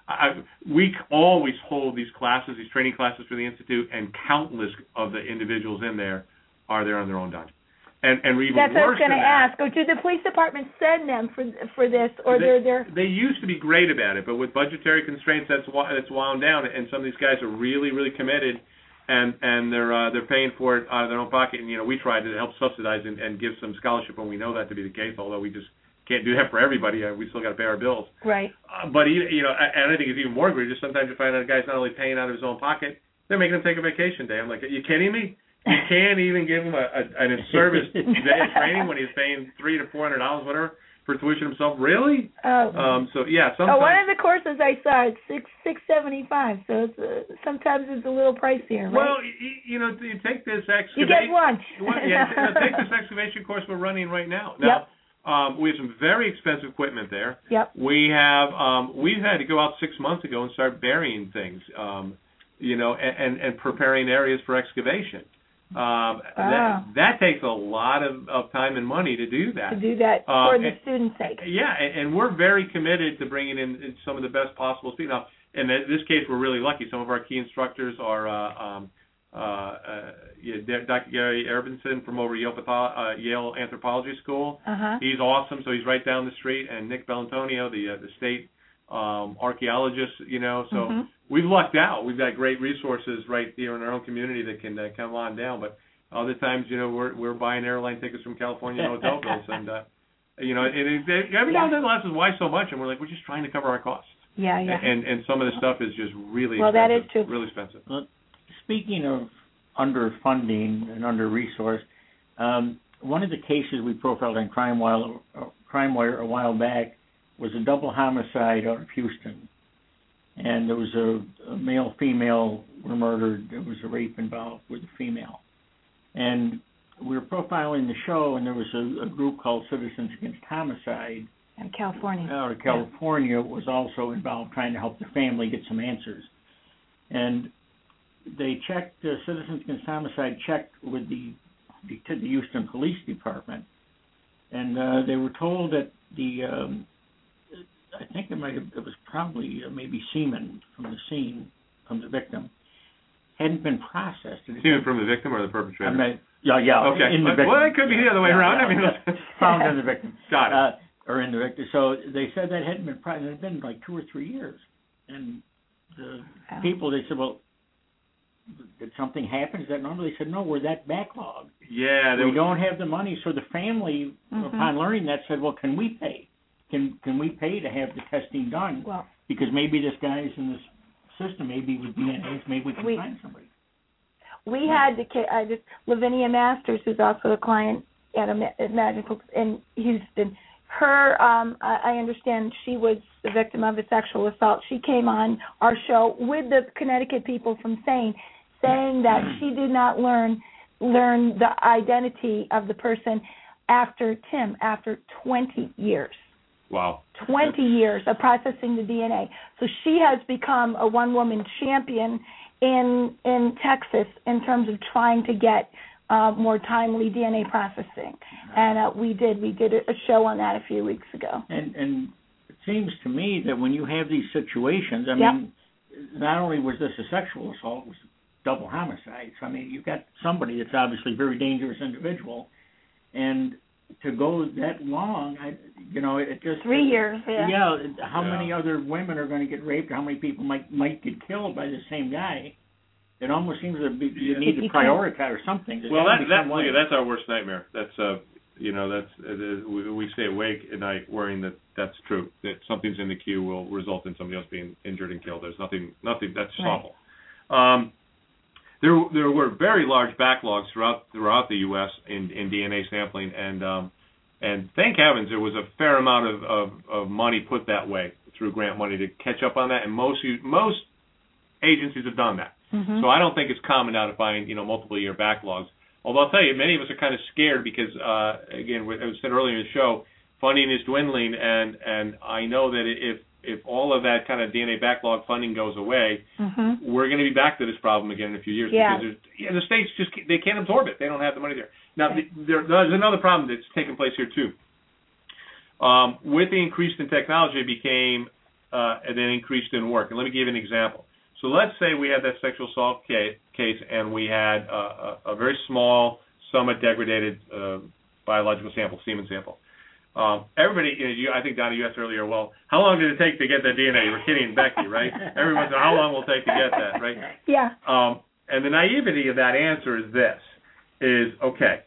I, we always hold these classes, these training classes for the Institute, and countless of the individuals in there are there on their own dime. And, and even That's what I was worse going to than that, ask. Or do the police department send them for for this, or they, they're they're? They used to be great about it, but with budgetary constraints, that's that's wound down. And some of these guys are really, really committed, and and they're uh, they're paying for it out of their own pocket. And you know, we try to help subsidize and, and give some scholarship when we know that to be the case. Although we just can't do that for everybody. Uh, we still got to pay our bills. Right. Uh, but you know, and I think it's even more egregious. Sometimes you find out a guy's not only paying out of his own pocket, they're making him take a vacation day. I'm like, are you kidding me? You can't even give him a, a an in-service day of training when he's paying three to four hundred dollars, whatever, for tuition himself. Really? Oh. Um. So yeah. Sometimes. Oh, one of the courses I saw it's six six seventy five. So it's uh, sometimes it's a little pricier, right? Well, you, you know, you take this excavation. You get one. well, yeah, take this excavation course we're running right now. Now, yep. um, we have some very expensive equipment there. Yep. We have. Um, we've had to go out six months ago and start burying things. Um, you know, and, and, and preparing areas for excavation. Um, wow. that, that takes a lot of, of time and money to do that. To do that um, for the and, students' sake. Yeah, and, and we're very committed to bringing in, in some of the best possible speakers. Now, in this case, we're really lucky. Some of our key instructors are uh, um, uh, uh, yeah, Doctor Gary Erbinson from over Yale, uh, Yale Anthropology School. Uh-huh. He's awesome, so he's right down the street. And Nick Bellantonio, the uh, the state um, archaeologist, you know, so. Mm-hmm. We've lucked out. We've got great resources right here in our own community that can uh, come on down. But other times, you know, we're we're buying airline tickets from California and hotel bills, and uh, you know, and it, it, every now and then they'll ask us why so much, and we're like, we're just trying to cover our costs. Yeah, yeah. And and some of the stuff is just really well, expensive, that is true. Really expensive. Well, speaking of underfunding and under resourced, um, one of the cases we profiled on Crime Wire, uh, Crime Wire a while back was a double homicide out of Houston. And there was a, a male, female were murdered. There was a rape involved with a female. And we were profiling the show, and there was a, a group called Citizens Against Homicide. In California. Out of California yeah. was also involved trying to help the family get some answers. And they checked, uh, Citizens Against Homicide checked with the, the, to the Houston Police Department. And uh, they were told that the... Um, I think it might have, it was probably uh, maybe semen from the scene, from the victim, hadn't been processed. Semen from the victim or the perpetrator? I mean, yeah, yeah. Okay. In the victim. Well, it could be the other way yeah, around. Yeah, I mean, yeah. Found in the victim. Got it. Uh, or in the victim. So they said that hadn't been processed. It had been like two or three years. And the wow. people, they said, well, did something happen? Is that normal? They said, no, we're that backlogged. Yeah. We was... don't have the money. So the family, mm-hmm. upon learning that, said, well, can we pay? Can can we pay to have the testing done? Well, because maybe this guy's in this system, maybe with D N As, maybe we can we, find somebody. We yeah. had the I just Lavinia Masters, who's also a client at, a, at Magical in Houston. Her, um, I, I understand, she was the victim of a sexual assault. She came on our show with the Connecticut people from SANE, saying that she did not learn learn the identity of the person after Tim, after twenty years. Wow. twenty years of processing the D N A. So she has become a one-woman champion in in Texas in terms of trying to get uh, more timely D N A processing. And uh, we did we did a show on that a few weeks ago. And, and it seems to me that when you have these situations, I yep. mean, not only was this a sexual assault, it was double homicide. So, I mean, you've got somebody that's obviously a very dangerous individual. And to go that long, I, you know, it just three years. Yeah. Yeah. How yeah. many other women are going to get raped? Or how many people might might get killed by the same guy? It almost seems that you yeah. need to prioritize or something. There's well, that, that look, that's our worst nightmare. That's uh, you know, that's uh, we, we stay awake at night worrying that that's true. That something's in the queue will result in somebody else being injured and killed. There's nothing, nothing. That's right. awful. Um, There, there were very large backlogs throughout throughout the U S in, in D N A sampling, and um, and thank heavens there was a fair amount of, of, of money put that way through grant money to catch up on that, and most most agencies have done that. Mm-hmm. So I don't think it's common now to find you know multiple year backlogs. Although I'll tell you, many of us are kind of scared because uh, again, as I said earlier in the show, funding is dwindling, and and I know that if if all of that kind of D N A backlog funding goes away, mm-hmm. we're going to be back to this problem again in a few years yeah. because yeah, the states just they can't absorb it. They don't have the money there. Now, okay. the, there, there's another problem that's taken place here too. Um, with the increase in technology, it became uh, and then increased didn't work. And let me give you an example. So let's say we had that sexual assault case, case and we had uh, a, a very small, somewhat degraded uh, biological sample, semen sample. Um, everybody, you know, you, I think, Donna, you asked earlier, well, how long did it take to get that D N A? You were kidding Becky, right? Everyone said, how long will it take to get that, right? Yeah. Um, and the naivety of that answer is this, is, okay,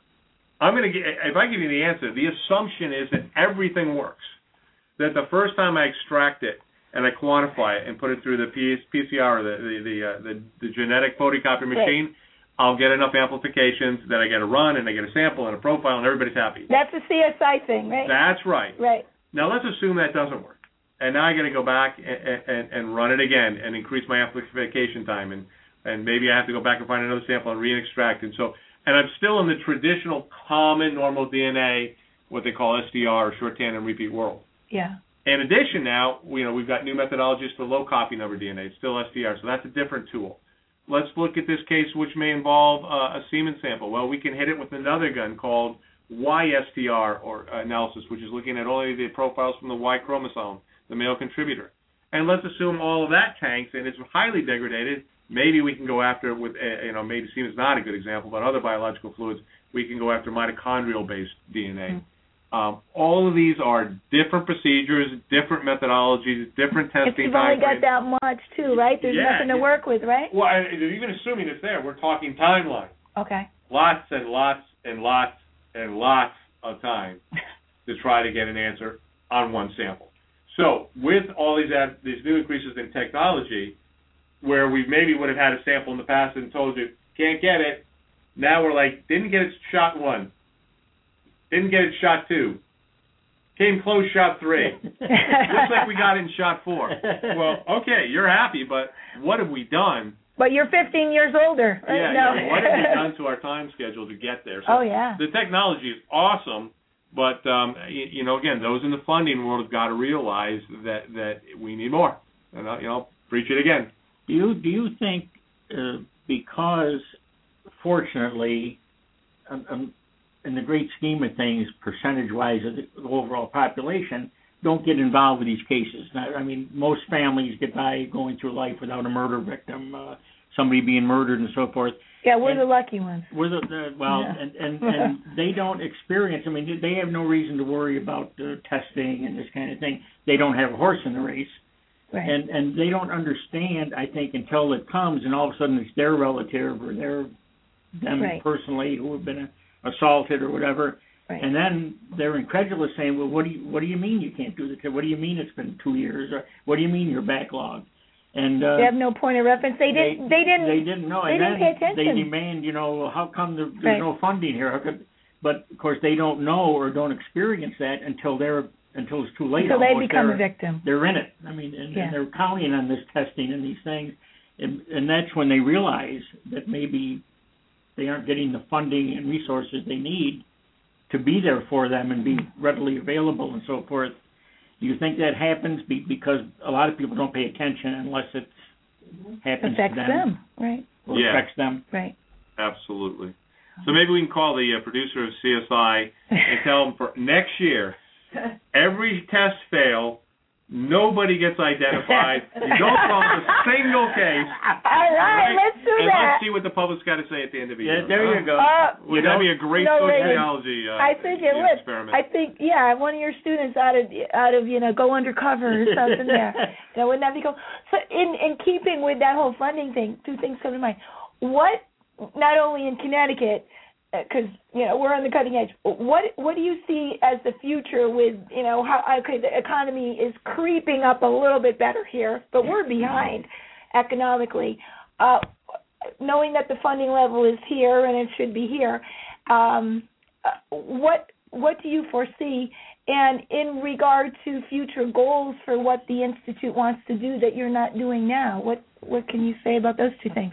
I'm going to get, if I give you the answer, the assumption is that everything works, that the first time I extract it and I quantify it and put it through the P C R, the the the, uh, the, the genetic photocopy machine, right, I'll get enough amplifications that I get a run and I get a sample and a profile and everybody's happy. That's a C S I thing, right? That's right. Right. Now let's assume that doesn't work. And now I got to go back and, and, and run it again and increase my amplification time, and, and maybe I have to go back and find another sample and re-extract. And so, and I'm still in the traditional common normal D N A, what they call S D R, or short tandem repeat world. Yeah. In addition, now, you know, we've got new methodologies for low copy number D N A. It's still S D R, so that's a different tool. Let's look at this case, which may involve uh, a semen sample. Well, we can hit it with another gun called Y S T R or uh, analysis, which is looking at only the profiles from the Y chromosome, the male contributor. And let's assume all of that tanks and it's highly degraded. Maybe we can go after it with, uh, you know, maybe semen's not a good example, but other biological fluids, we can go after mitochondrial-based D N A. Mm-hmm. Um, all of these are different procedures, different methodologies, different testing. If you've only got that much, too, right? There's yeah, nothing to work with, right? Well, I, even assuming it's there, we're talking timeline. Okay. Lots and lots and lots and lots of time to try to get an answer on one sample. So with all these ad, these new increases in technology, where we maybe would have had a sample in the past and told you, can't get it, now we're like, didn't get it shot one. Didn't get it shot two. Came close shot three. Looks like we got it in shot four. Well, okay, you're happy, but what have we done? But you're fifteen years older. Right? Yeah, no. yeah. What have we done to our time schedule to get there? So oh, yeah. The technology is awesome, but, um, you, you know, again, those in the funding world have got to realize that, that we need more. And, uh, you know, preach it again. Do you, do you think uh, because, fortunately, um, um, in the great scheme of things, percentage-wise of the overall population, don't get involved with these cases. I mean, most families get by going through life without a murder victim, uh, somebody being murdered and so forth. Yeah, we're and the lucky ones. We're the, the well, yeah. and, and, and they don't experience, I mean, they have no reason to worry about uh, testing and this kind of thing. They don't have a horse in the race. Right. And and they don't understand, I think, until it comes and all of a sudden it's their relative or their them right. personally who have been assaulted or whatever, right. and then they're incredulous, saying, "Well, what do you what do you mean you can't do this? What do you mean it's been two years? Or what do you mean you're backlogged?" And uh, they have no point of reference. They didn't. They, they didn't. They didn't know. They and didn't then pay attention. They demand, you know, how come there, there's right. no funding here? How could, but of course they don't know or don't experience that until they're until it's too late. Until they become they're, a victim. They're in it. I mean, and, yeah. and they're counting on this testing and these things, and, and that's when they realize that maybe they aren't getting the funding and resources they need to be there for them and be readily available and so forth. Do you think that happens be, because a lot of people don't pay attention unless it happens affects to them? them, right? Or yeah. affects them, right? Absolutely. So maybe we can call the uh, producer of C S I and tell him for next year, every test fail, nobody gets identified. You don't solve a single case. All right, right? let's do and that. let's see what the public's got to say at the end of the yeah, year. there huh? you go. Uh, would that be a great no, sociology uh, I think it would. experiment? I think, yeah, one of your students out of, out of you know, go undercover or something there. That wouldn't that be cool? So in, in keeping with that whole funding thing, two things come to mind. What, not only in Connecticut, because you know we're on the cutting edge. What what do you see as the future with you know how okay the economy is creeping up a little bit better here, but we're behind economically. Uh, knowing that the funding level is here and it should be here, um, what what do you foresee? And in regard to future goals for what the Institute wants to do that you're not doing now, what what can you say about those two things?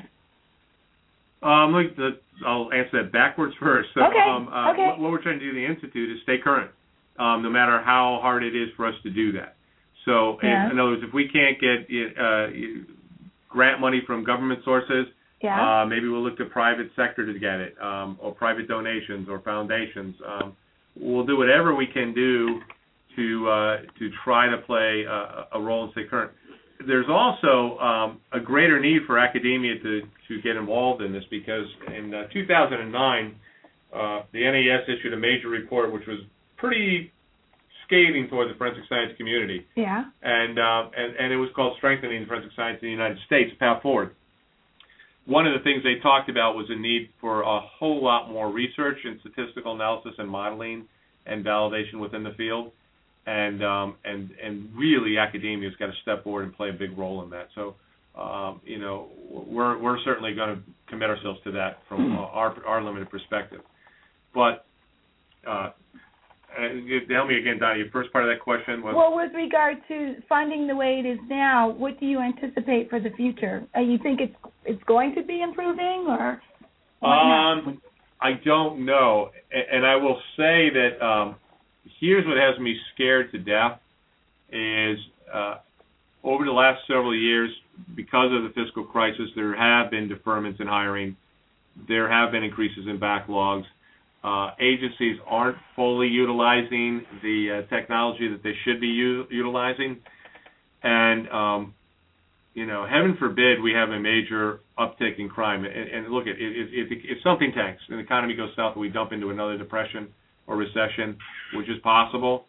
Um, like the, I'll answer that backwards first. So, okay. Um, uh, okay. What, what we're trying to do in the Institute is stay current, um, no matter how hard it is for us to do that. So, yeah. in, in other words, if we can't get uh, grant money from government sources, yeah. uh, maybe we'll look to private sector to get it, um, or private donations or foundations. Um, we'll do whatever we can do to uh, to try to play a, a role and stay current. There's also um, a greater need for academia to, to get involved in this because in uh, two thousand nine, uh, the N A S issued a major report which was pretty scathing toward the forensic science community. Yeah. And, uh, and and it was called Strengthening Forensic Science in the United States, Path Forward. One of the things they talked about was the need for a whole lot more research and statistical analysis and modeling and validation within the field. And um, and and really, academia's got to step forward and play a big role in that. So, um, you know, we're we're certainly going to commit ourselves to that from uh, our our limited perspective. But uh, tell me again, Donnie, your first part of that question was. Well, with regard to funding the way it is now, what do you anticipate for the future? Uh, you think it's it's going to be improving, or? Um, I don't know, and, and I will say that. Um, Here's what has me scared to death is uh, over the last several years, because of the fiscal crisis, there have been deferments in hiring. There have been increases in backlogs. Uh, agencies aren't fully utilizing the uh, technology that they should be u- utilizing. And, um, you know, heaven forbid we have a major uptick in crime. And, and look, if, if, if something tanks and the economy goes south and we dump into another depression or recession, which is possible,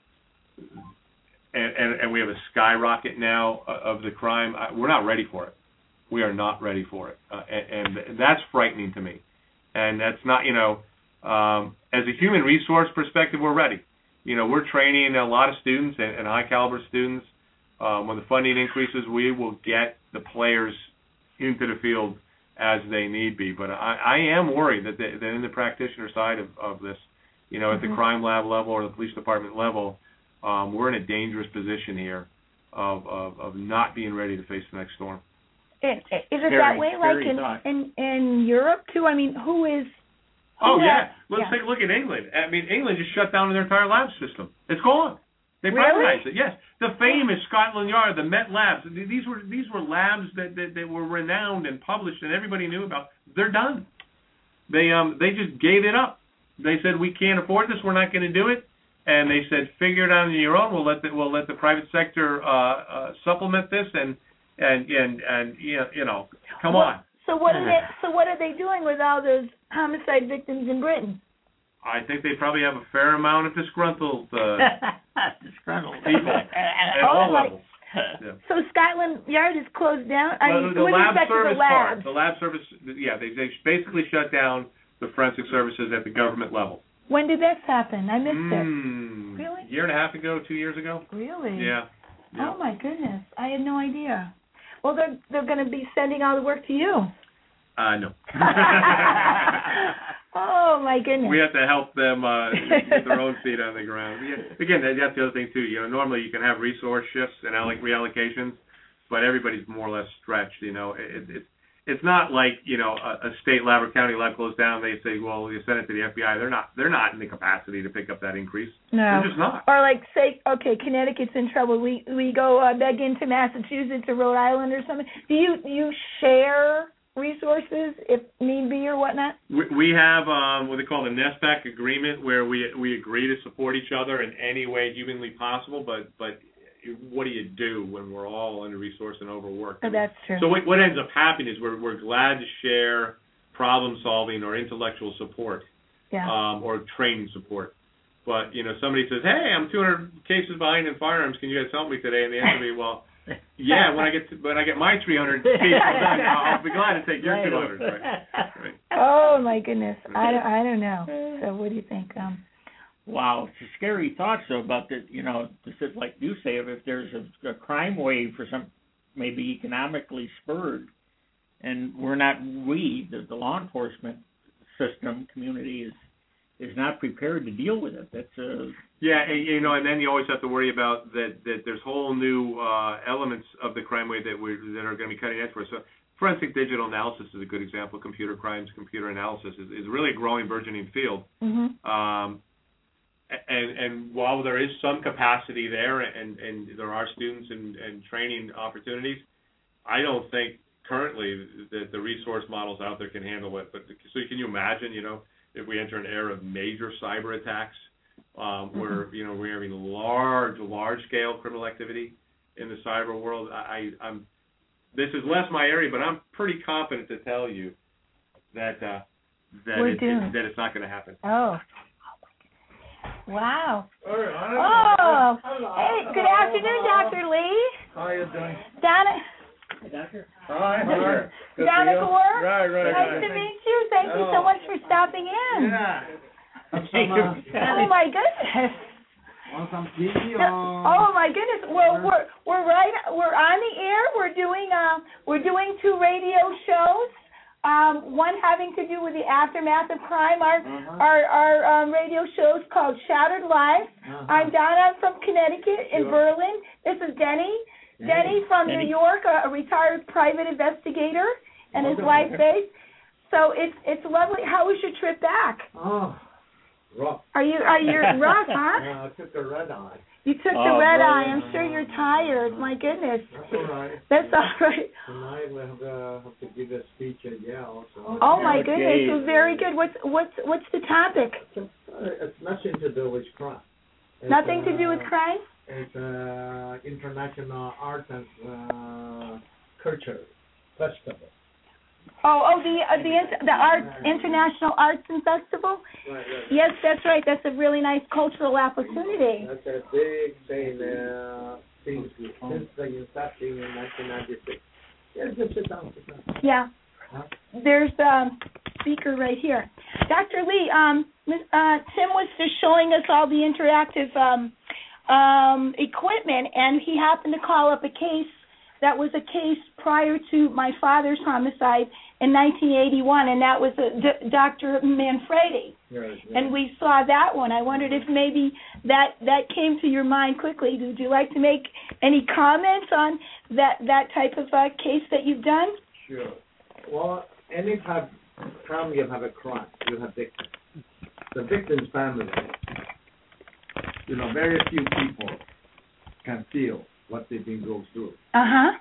and, and, and we have a skyrocket now of the crime, we're not ready for it. We are not ready for it. Uh, and, and that's frightening to me. And that's not, you know, um, as a human resource perspective, we're ready. You know, we're training a lot of students and, and high-caliber students. Um, when the funding increases, we will get the players into the field as they need be. But I, I am worried that, the, that in the practitioner side of, of this, you know, at the crime lab level or the police department level, um, we're in a dangerous position here of, of, of not being ready to face the next storm. Is it Scary, that way, like in, thought. in in Europe too? I mean, who is? Who Oh, has, yeah. Let's yeah. take a look at England. I mean, England just shut down their entire lab system. It's gone. They Really? privatized it. Yes. The famous Scotland Yard, the Met Labs, these were these were labs that, that, that were renowned and published and everybody knew about. They're done. They um they just gave it up. They said, we can't afford this, we're not going to do it. And they said, figure it out on your own. We'll let the, we'll let the private sector uh, uh, supplement this, and and and and you know, come well, on. So what are they? So what are they doing with all those homicide victims in Britain? I think they probably have a fair amount of disgruntled uh, disgruntled people at Oh, all like- levels. Yeah. So Scotland Yard is closed down. I Well, mean, the with lab respect to service the labs. part, the lab service, yeah, they they basically shut down the forensic services at the government level. When did this happen? I missed Mm, it. Really? Year and a half ago, two years ago. Really? Yeah. yeah. Oh my goodness, I had no idea. Well, they're they're going to be sending all the work to you. Uh, no. Oh my goodness. We have to help them uh, get their own feet on the ground. Yeah. Again, that's the other thing too. You know, normally you can have resource shifts and alloc- reallocations, but everybody's more or less stretched. You know, it, it, it's not like you know a, a state lab or county lab goes down. They say, well, you send it to the F B I. They're not. They're not in the capacity to pick up that increase. No. They're just not. Or like say, okay, Connecticut's in trouble. We we go uh, beg into Massachusetts or Rhode Island or something. Do you do you share resources if need be or whatnot? We, we have um, what they call the NESPAC agreement, where we we agree to support each other in any way humanly possible. But but what do you do when we're all under-resourced and overworked? Oh, that's true. So what, what ends up happening is we're we're glad to share problem solving or intellectual support, yeah. um, or training support. But you know, somebody says, "Hey, I'm two hundred cases behind in firearms. Can you guys help me today?" And the answer will be, "Well, yeah. When I get to, when I get my three hundred cases done, I'll be glad to take your two hundred." Right. Right. Oh my goodness, I don't, I don't know. So what do you think? Um, Wow, it's a scary thought. So about the, you know, this is like you say, if there's a, a crime wave for some, maybe economically spurred, and we're not, we, the, the law enforcement system community is is not prepared to deal with it. That's a yeah, and, you know, and then you always have to worry about that that there's whole new uh, elements of the crime wave that we that are going to be cutting edge for us. So forensic digital analysis is a good example. Computer crimes, computer analysis is, is really a growing, burgeoning field. mm-hmm. Um, And, and while there is some capacity there, and, and there are students and, and training opportunities, I don't think currently that the resource models out there can handle it. But so can you imagine, you know, if we enter an era of major cyber attacks, um, where you know we're having large, large-scale criminal activity in the cyber world. I, I, I'm this is less my area, but I'm pretty confident to tell you that uh, that We're it, doomed. that it's not going to happen. Oh. Wow. All right. Oh. Hello. Hey, good afternoon, Doctor Lee. How are you doing? Donna. Doctor? Hi. Hi. Good to Donna you. Gore. Right, right, Nice right. to meet you. Thank you so Oh. much for stopping in. Yeah. Thank you. Oh my goodness. Want some T V or? Oh my goodness. Well, we're we're right. We're on the air. We're doing uh we're doing two radio shows. Um, one having to do with the aftermath of crime. Our Uh-huh. our our um, radio show's called Shattered Lives. Uh-huh. I'm Donna. I'm from Connecticut in Sure. Berlin. This is Denny. Denny. Denny from Denny. New York, a, a retired private investigator, and his Okay. wife Faith. So it's it's lovely. How was your trip back? Oh, rough. Are you are you rough, huh? Yeah, I took the red eye. You took the Oh, red boy. eye. I'm sure you're tired. My goodness. That's all right. That's all right. Tonight we have, uh, have to give a speech at Yale. So. Oh my Okay. goodness. So very good. What's what's what's the topic? Uh, It's nothing to do with crime. It's, Nothing to do with uh, crime? It's uh, international art and uh, culture festival. Oh, oh, the uh, the int- the Arts International Arts and Festival. Right, right. Yes, that's right. That's a really nice cultural opportunity. That's a big thing uh, since, since the inception in nineteen ninety-six. Yeah, just sit down, sit down. Yeah. Huh? There's um speaker right here. Doctor Lee, um, Miz- uh, Tim was just showing us all the interactive um, um, equipment, and he happened to call up a case that was a case prior to my father's homicide in nineteen eighty-one, and that was a, D- Doctor Manfredi. Right, right. And we saw that one. I wondered if maybe that that came to your mind quickly. Would you like to make any comments on that that type of uh, case that you've done? Sure. Well, any type time you have a crime, you have victims. The victim's family, you know, very few people can feel what they've been going through. Uh huh.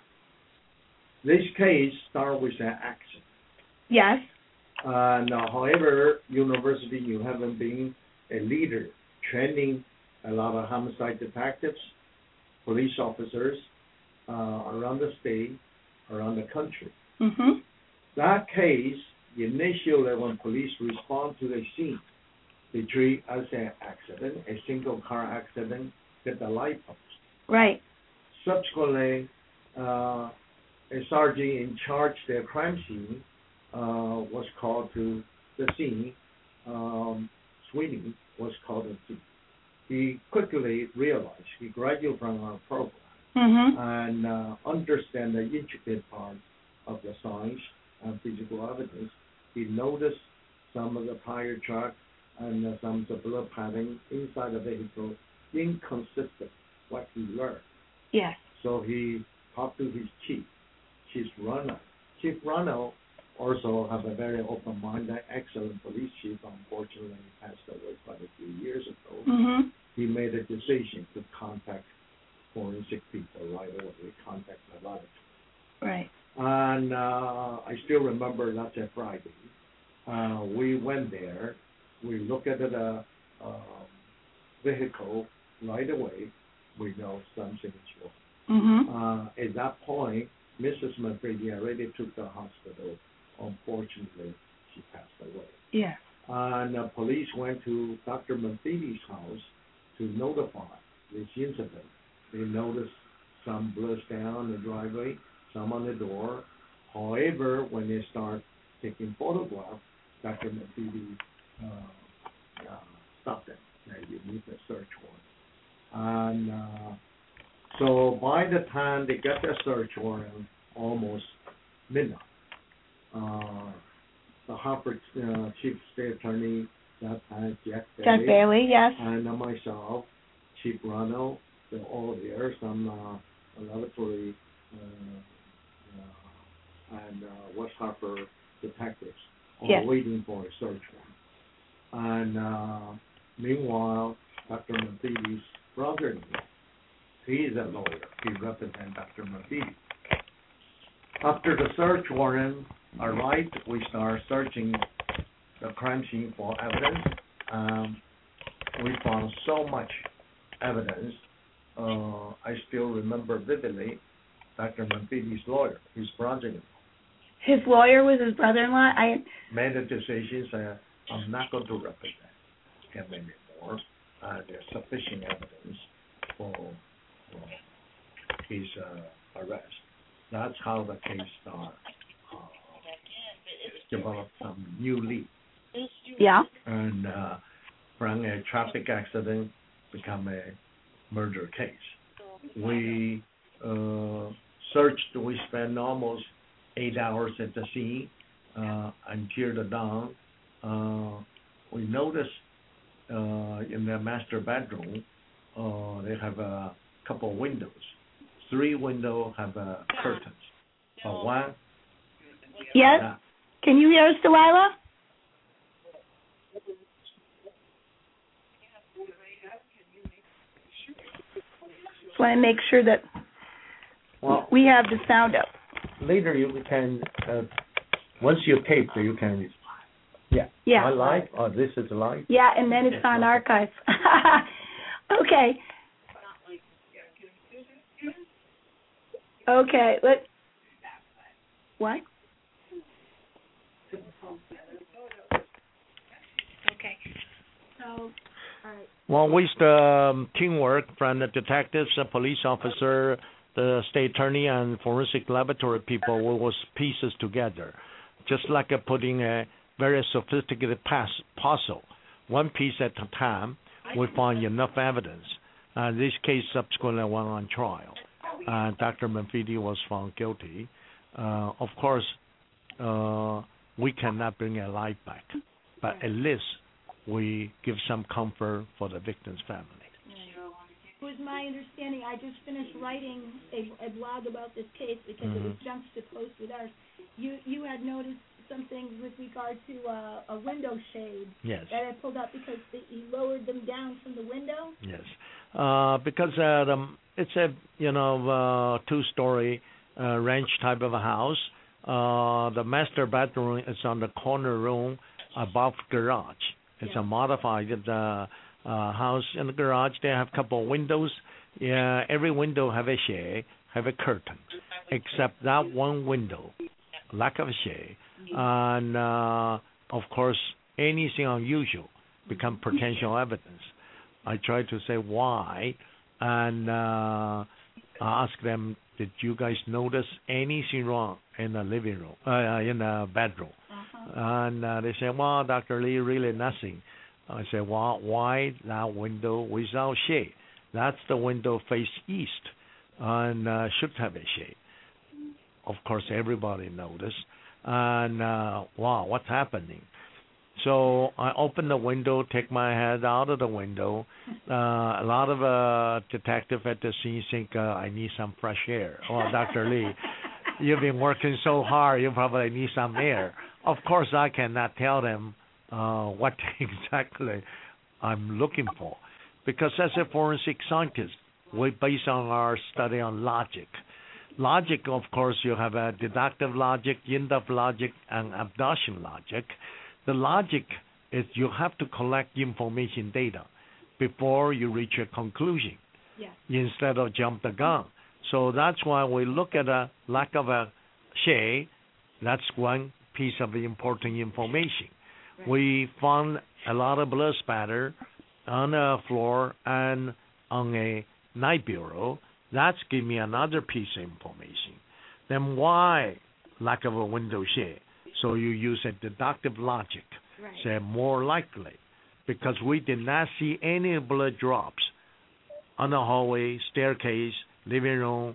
This case started with an accident. Yes. Uh, now, however, university, you haven't been a leader, training a lot of homicide detectives, police officers uh, around the state, around the country. Mhm. That case, initially when police respond to the scene, they treat as an accident, a single car accident, hit the light post. Right. Subsequently, uh, a sergeant in charge of the crime scene uh, was called to the scene. Um, Sweeney was called to the scene. He quickly realized, he graduated from our program, Mhm. and uh, understand the intricate parts of the science and physical evidence. He noticed some of the tire track and uh, some of the blood pattern inside the vehicle inconsistent what he learned. Yes. So he talked to his chief, Chief Ronald. Chief Ronald also have a very open-minded, excellent police chief. Unfortunately, he passed away quite a few years ago. Mhm. He made a decision to contact forensic people right away. He contacted a lot of people. Right. And uh, I still remember that's a Friday. Uh, we went there. We looked at the uh, vehicle right away. We know something is wrong. Mhm. Uh, at that point, Missus Manfredi already took the hospital. Unfortunately, she passed away. Yes. And the police went to Doctor Manfredi's house to notify this incident. They noticed some blood stain on the driveway, some on the door. However, when they start taking photographs, Doctor Manfredi uh, uh, stopped them. Now you need a search warrant. And uh, so by the time they got the search warrant, almost midnight, uh, the Harvard uh, Chief State Attorney, that time, Jack Bailey, Jack Bailey. Yes. and uh, myself, Chief Ronald, they're all there, some uh, laboratory uh, uh, and uh, West Harper detectives, all Yes. waiting for a search warrant. And uh, meanwhile, Doctor Manfredi's brother-in-law, he is a lawyer. He represents Doctor Manfredi. After the search warrant arrived, we start searching the crime scene for evidence. Um, we found so much evidence. Uh, I still remember vividly Doctor Manfredi's lawyer, his brother-in-law. His lawyer was his brother-in-law? I made a decision saying, I'm not going to represent him anymore. Uh, there's sufficient evidence for, for his uh, arrest. That's how the case started. Uh, developed some new lead. Yeah. And uh, from a traffic accident become a murder case. We uh, searched, we spent almost eight hours at the scene uh, until the dawn. Uh, we noticed uh, in the master bedroom, uh, they have a couple windows. Three windows have uh, curtains. But one. Yes? Uh, Can you hear us, Delilah? Just want to make sure that well, we have the sound up. Later you can, uh, once you tape, you can, yeah. Yeah. Am I live? Oh, this is live? Yeah, and then it's on archive. Okay. Okay, let, what? Okay, so, all right. Well, with the um, teamwork from the detectives, the police officer, the state attorney, and forensic laboratory people, we was pieces together, just like uh, putting a very sophisticated pass, puzzle, one piece at a time. We found enough evidence. Uh, this case subsequently went on trial. Uh, Doctor Manfredi was found guilty. Uh, of course, uh, we cannot bring a life back, but at least we give some comfort for the victim's family. It was my understanding, I just finished writing a, a blog about this case because mm-hmm. it was juxtaposed with ours. You you had noticed something with regard to uh, a window shade yes. that I pulled up because the, he lowered them down from the window? Yes, uh, because uh, the, it's a, you know, uh, two-story uh, ranch type of a house. Uh, the master bedroom is on the corner room above garage. It's yeah. a modified uh, uh, house in the garage. They have a couple of windows. Yeah, every window have a shade, have a curtain, except that one window, lack of a shade. And, uh, of course, anything unusual become potential evidence. I try to say why, and uh, ask them, did you guys notice anything wrong in the living room, uh, in the bedroom? Uh-huh. And uh, they say, well, Doctor Lee, really nothing. I say, well, why that window without shade? That's the window face east, and uh, should have a shade. Of course, everybody noticed. And, uh, wow, what's happening? So I open the window, take my head out of the window. Uh, a lot of uh, detectives at the scene think uh, I need some fresh air. Oh, Doctor Lee, you've been working so hard, you probably need some air. Of course, I cannot tell them uh, what exactly I'm looking for. Because as a forensic scientist, we base on our study on logic. Logic, of course, you have a deductive logic, inductive logic, and abduction logic. The logic is you have to collect information data before you reach a conclusion yeah. instead of jump the gun. So that's why we look at a lack of a shade. That's one piece of important information. Right. We found a lot of blood spatter on the floor and on a night bureau. That's give me another piece of information. Then why lack of a window shade? So you use a deductive logic, right. Say more likely, because we did not see any blood drops on the hallway, staircase, living room.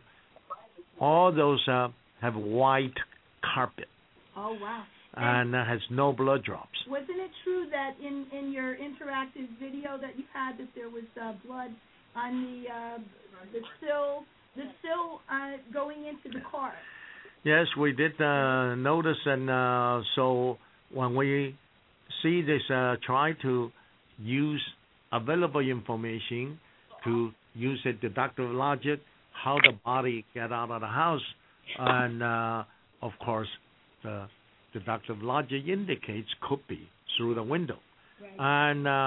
All those uh, have white carpet. Oh, wow. And uh, has no blood drops. Wasn't it true that in, in your interactive video that you had that there was uh, blood on the uh, the sill, the sill uh, going into the car? Yes, we did uh, notice, and uh, so when we see this, uh, try to use available information to use a deductive logic, how the body get out of the house, and uh, of course, the deductive logic indicates could be through the window. Right. And uh,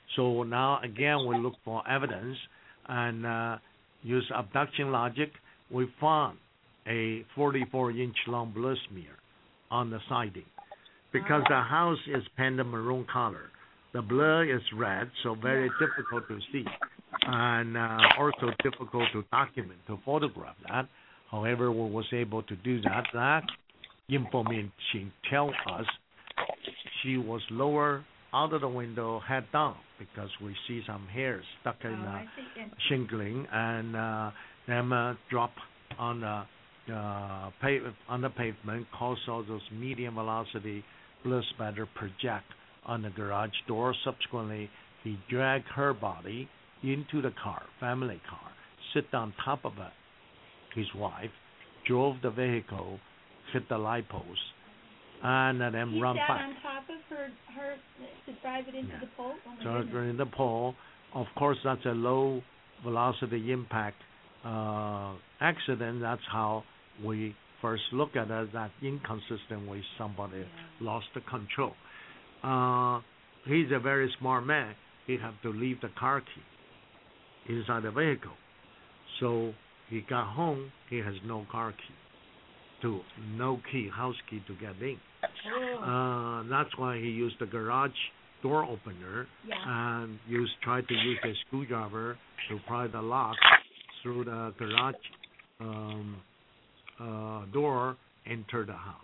So now again we look for evidence and uh, use abduction logic. We found a forty-four inch long blood smear on the siding because the house is painted maroon color. The blood is red, so very difficult to see, and uh, also difficult to document, to photograph that. However, we was able to do that. That information tells us she was lower out of the window, head down, because we see some hairs stuck in Oh, the I see. And- shingling, and uh, them uh, drop on the uh, pave- on the pavement, cause all those medium velocity blood spatter project on the garage door. Subsequently, he dragged her body into the car, family car, sit on top of it, his wife, drove the vehicle, hit the light post, and then He run sat back. on top of her, her to drive it into Yeah. the pole. Oh my So goodness. during the pole, of course, that's a low velocity impact uh, accident. That's how we first look at it, that inconsistent with somebody Yeah. lost the control. Uh, he's a very smart man. He had to leave the car key inside the vehicle. So he got home, he has no car key, to no key, house key to get in. Oh. Uh, that's why he used the garage door opener Yeah. and used tried to use a screwdriver to pry the lock through the garage um, uh, door, enter the house.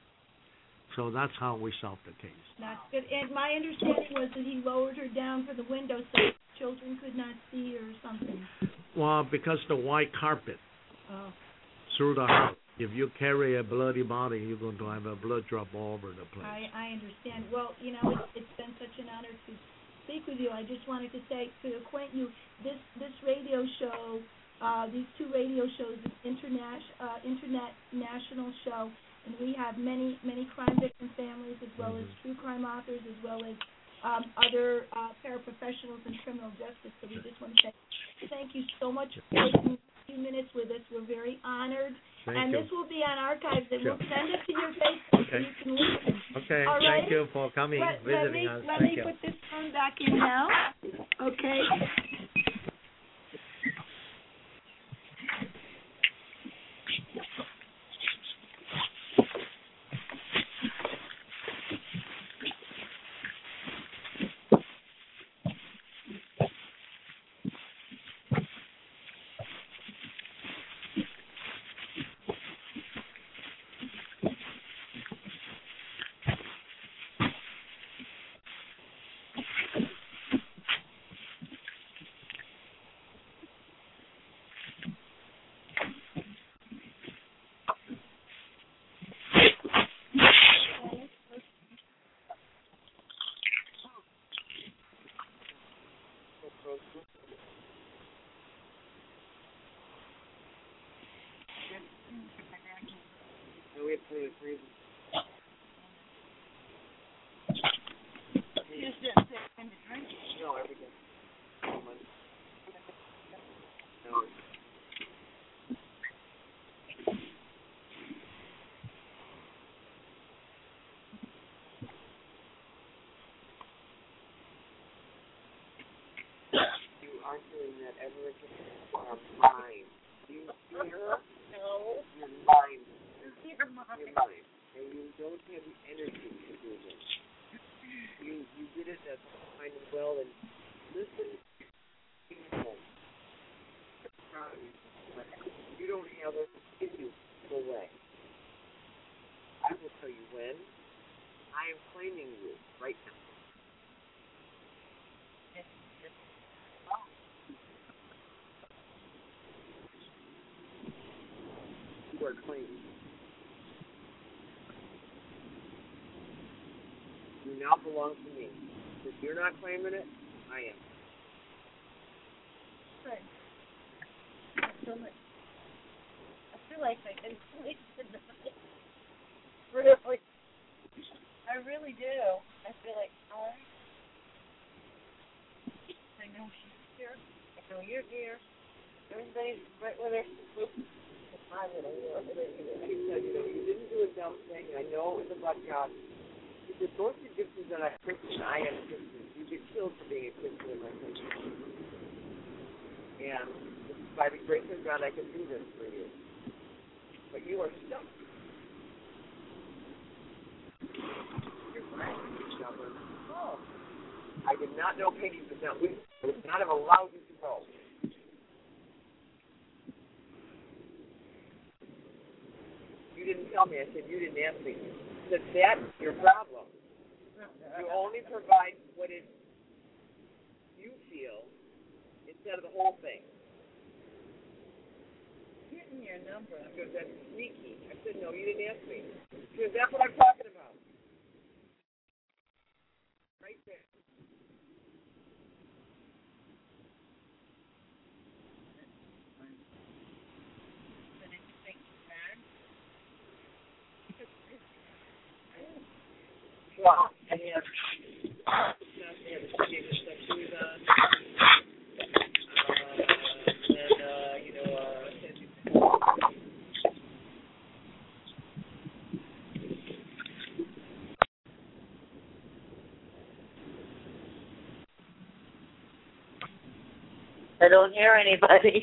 So that's how we solved the case. That's good. And my understanding was that he lowered her down for the window so children could not see her or something. Well, because the white carpet Oh. through the house. If you carry a bloody body, you're going to have a blood drop all over the place. I, I understand. Well, you know, it's, it's been such an honor to speak with you. I just wanted to say, to acquaint you, this this radio show, uh, these two radio shows, this internet, uh, internet national show, and we have many, many crime victim families as well as true crime authors as well as um, other uh, paraprofessionals in criminal justice. So we just want to say thank you so much for taking a few minutes with us. We're very honored. Thank and you. this will be on archives, and Sure. we'll send it to your Facebook so Okay. you can listen. Okay, All right. thank you for coming, Let, let visiting me, us. let Thank me you. put this phone back in now. Okay. aren't doing that ever again. Our mind. You hear? No. Your mind. Your mind. Your mind. And you don't have the energy to do this. You you did it as fine and well, and listen. You don't have it in you. Go away. I will tell you when. I am claiming you right now. You are claiming. You now belong to me. If you're not claiming it, I am. Good. So much. I feel like I can sleep tonight. Really. I really do. I feel like, oh, I know she's here. I know you're here. Everybody's right where they're supposed to be. I don't know. You know, you didn't do a dumb thing. I know it was about God. Because most of the Egyptians are not Christian. I am Christian. You get killed for being a Christian in my country. And by the grace of God, I can do this for you. But you are stuck. You're right. Oh. I did not know Peggy was not with you. I would not have allowed you to go. You didn't tell me. I said you didn't ask me. I said that's your problem. You only provide what is you feel instead of the whole thing. Getting your number. Because that's sneaky. I said no, you didn't ask me. Because that's what I'm talking about. Right there. Well, I have, I have a student that she's on, uh, and, uh, you know, uh, I don't hear anybody.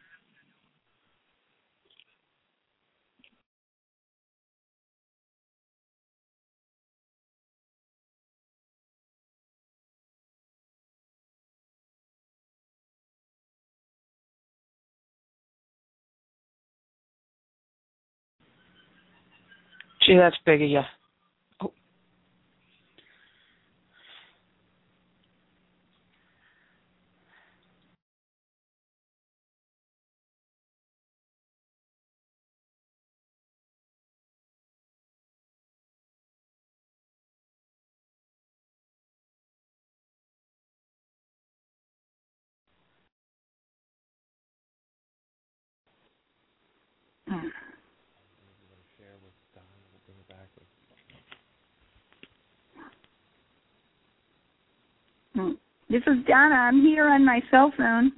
Gee, that's big of you. Oh. Hmm. This is Donna. I'm here on my cell phone.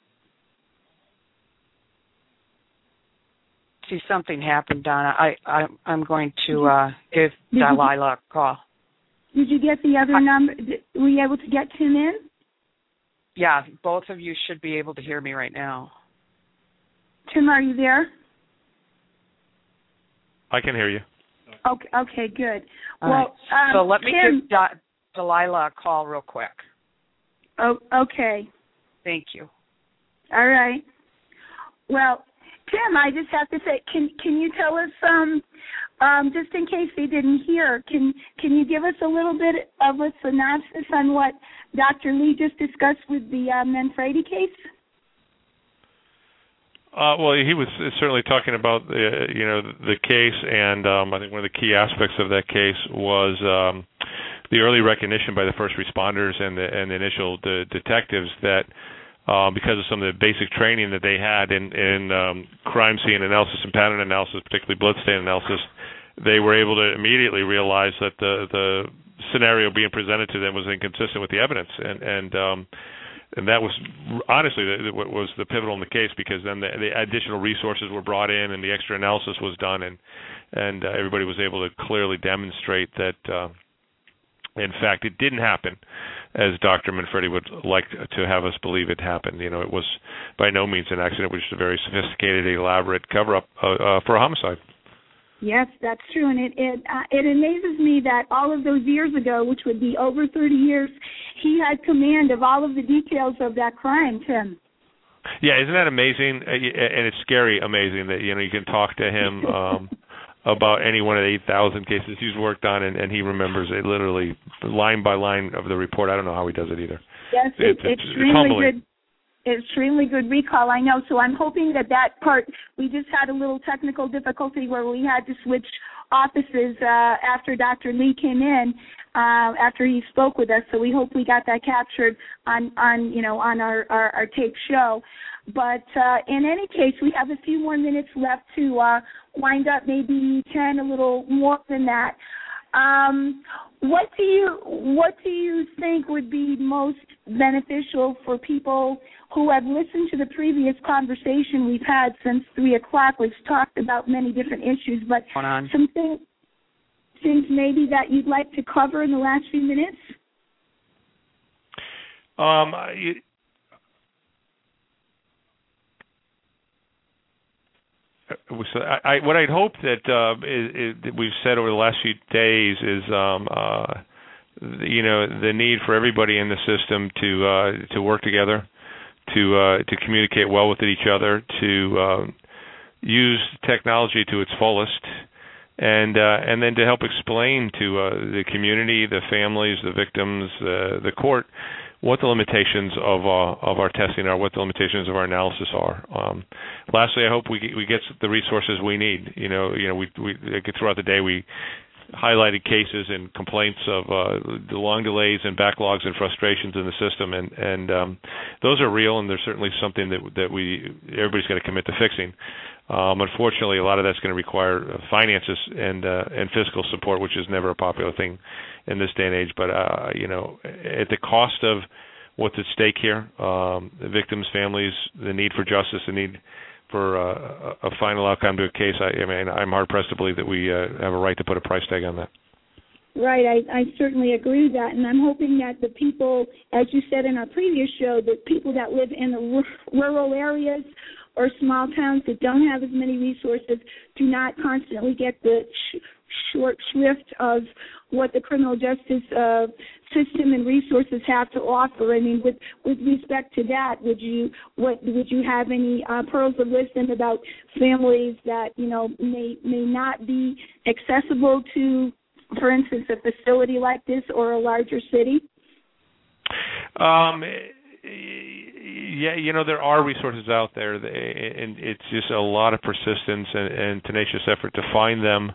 See, something happened, Donna. I, I, I'm going to uh, give Delilah a call. Did you get the other I, number? Were you able to get Tim in? Yeah, both of you should be able to hear me right now. Tim, are you there? I can hear you. Okay, okay, good. All well, right. um, so let me Tim, give De- Delilah a call real quick. Oh, okay. Thank you. All right. Well, Tim, I just have to say, can can you tell us, um, um, just in case they didn't hear, can can you give us a little bit of a synopsis on what Doctor Lee just discussed with the uh, Manfredi case? Uh, well, he was certainly talking about the, you know, the case, and um, I think one of the key aspects of that case was um, the early recognition by the first responders and the, and the initial de- detectives that uh, because of some of the basic training that they had in, in um, crime scene analysis and pattern analysis, particularly bloodstain analysis, they were able to immediately realize that the, the scenario being presented to them was inconsistent with the evidence, and and um, And that was honestly what was the pivotal in the case, because then the, the additional resources were brought in and the extra analysis was done, and and uh, everybody was able to clearly demonstrate that, uh, in fact, it didn't happen as Doctor Manfredi would like to have us believe it happened. You know, it was by no means an accident. It was just a very sophisticated, elaborate cover-up uh, uh, for a homicide. Yes, that's true, and it it, uh, it amazes me that all of those years ago, which would be over thirty years, he had command of all of the details of that crime, Tim. Yeah, isn't that amazing? And it's scary, amazing that you know you can talk to him um, about any one of the eight thousand cases he's worked on, and, and he remembers it literally line by line of the report. I don't know how he does it either. Yes, it's, it's, it's, extremely it's humbling. good. Extremely good recall, I know. So I'm hoping that that part, we just had a little technical difficulty where we had to switch offices uh, after Doctor Lee came in, uh, after he spoke with us. So we hope we got that captured on, on you know, on our, our, our tape show. But uh, in any case, we have a few more minutes left to uh, wind up, maybe ten, a little more than that. Um, what do you what do you think would be most beneficial for people who have listened to the previous conversation we've had since three o'clock? We've talked about many different issues, but some things things maybe that you'd like to cover in the last few minutes? Um, you, So I, I, what I'd hope that, uh, is, is that we've said over the last few days is, um, uh, the, you know, the need for everybody in the system to uh, to work together, to uh, to communicate well with each other, to uh, use technology to its fullest, and uh, and then to help explain to uh, the community, the families, the victims, uh, the court, what the limitations of uh, of our testing are, what the limitations of our analysis are. Um, lastly, I hope we get, we get the resources we need. You know, you know, we we throughout the day we highlighted cases and complaints of uh, the long delays and backlogs and frustrations in the system, and and um, those are real, and there's certainly something that that we everybody's got to commit to fixing. Um, unfortunately, a lot of that's going to require finances and uh, and fiscal support, which is never a popular thing in this day and age. But uh, you know, at the cost of what's at stake here, um, the victims' families, the need for justice, the need for uh, a final outcome to a case, I, I mean, I'm hard pressed to believe that we uh, have a right to put a price tag on that. Right, I, I certainly agree with that, and I'm hoping that the people, as you said in our previous show, the people that live in the rural areas or small towns that don't have as many resources do not constantly get the sh- short shrift of what the criminal justice uh, system and resources have to offer. I mean, with with respect to that, would you what would you have any uh, pearls of wisdom about families that you know may may not be accessible to, for instance, a facility like this or a larger city? Um. Yeah, you know, there are resources out there, and it's just a lot of persistence and, and tenacious effort to find them.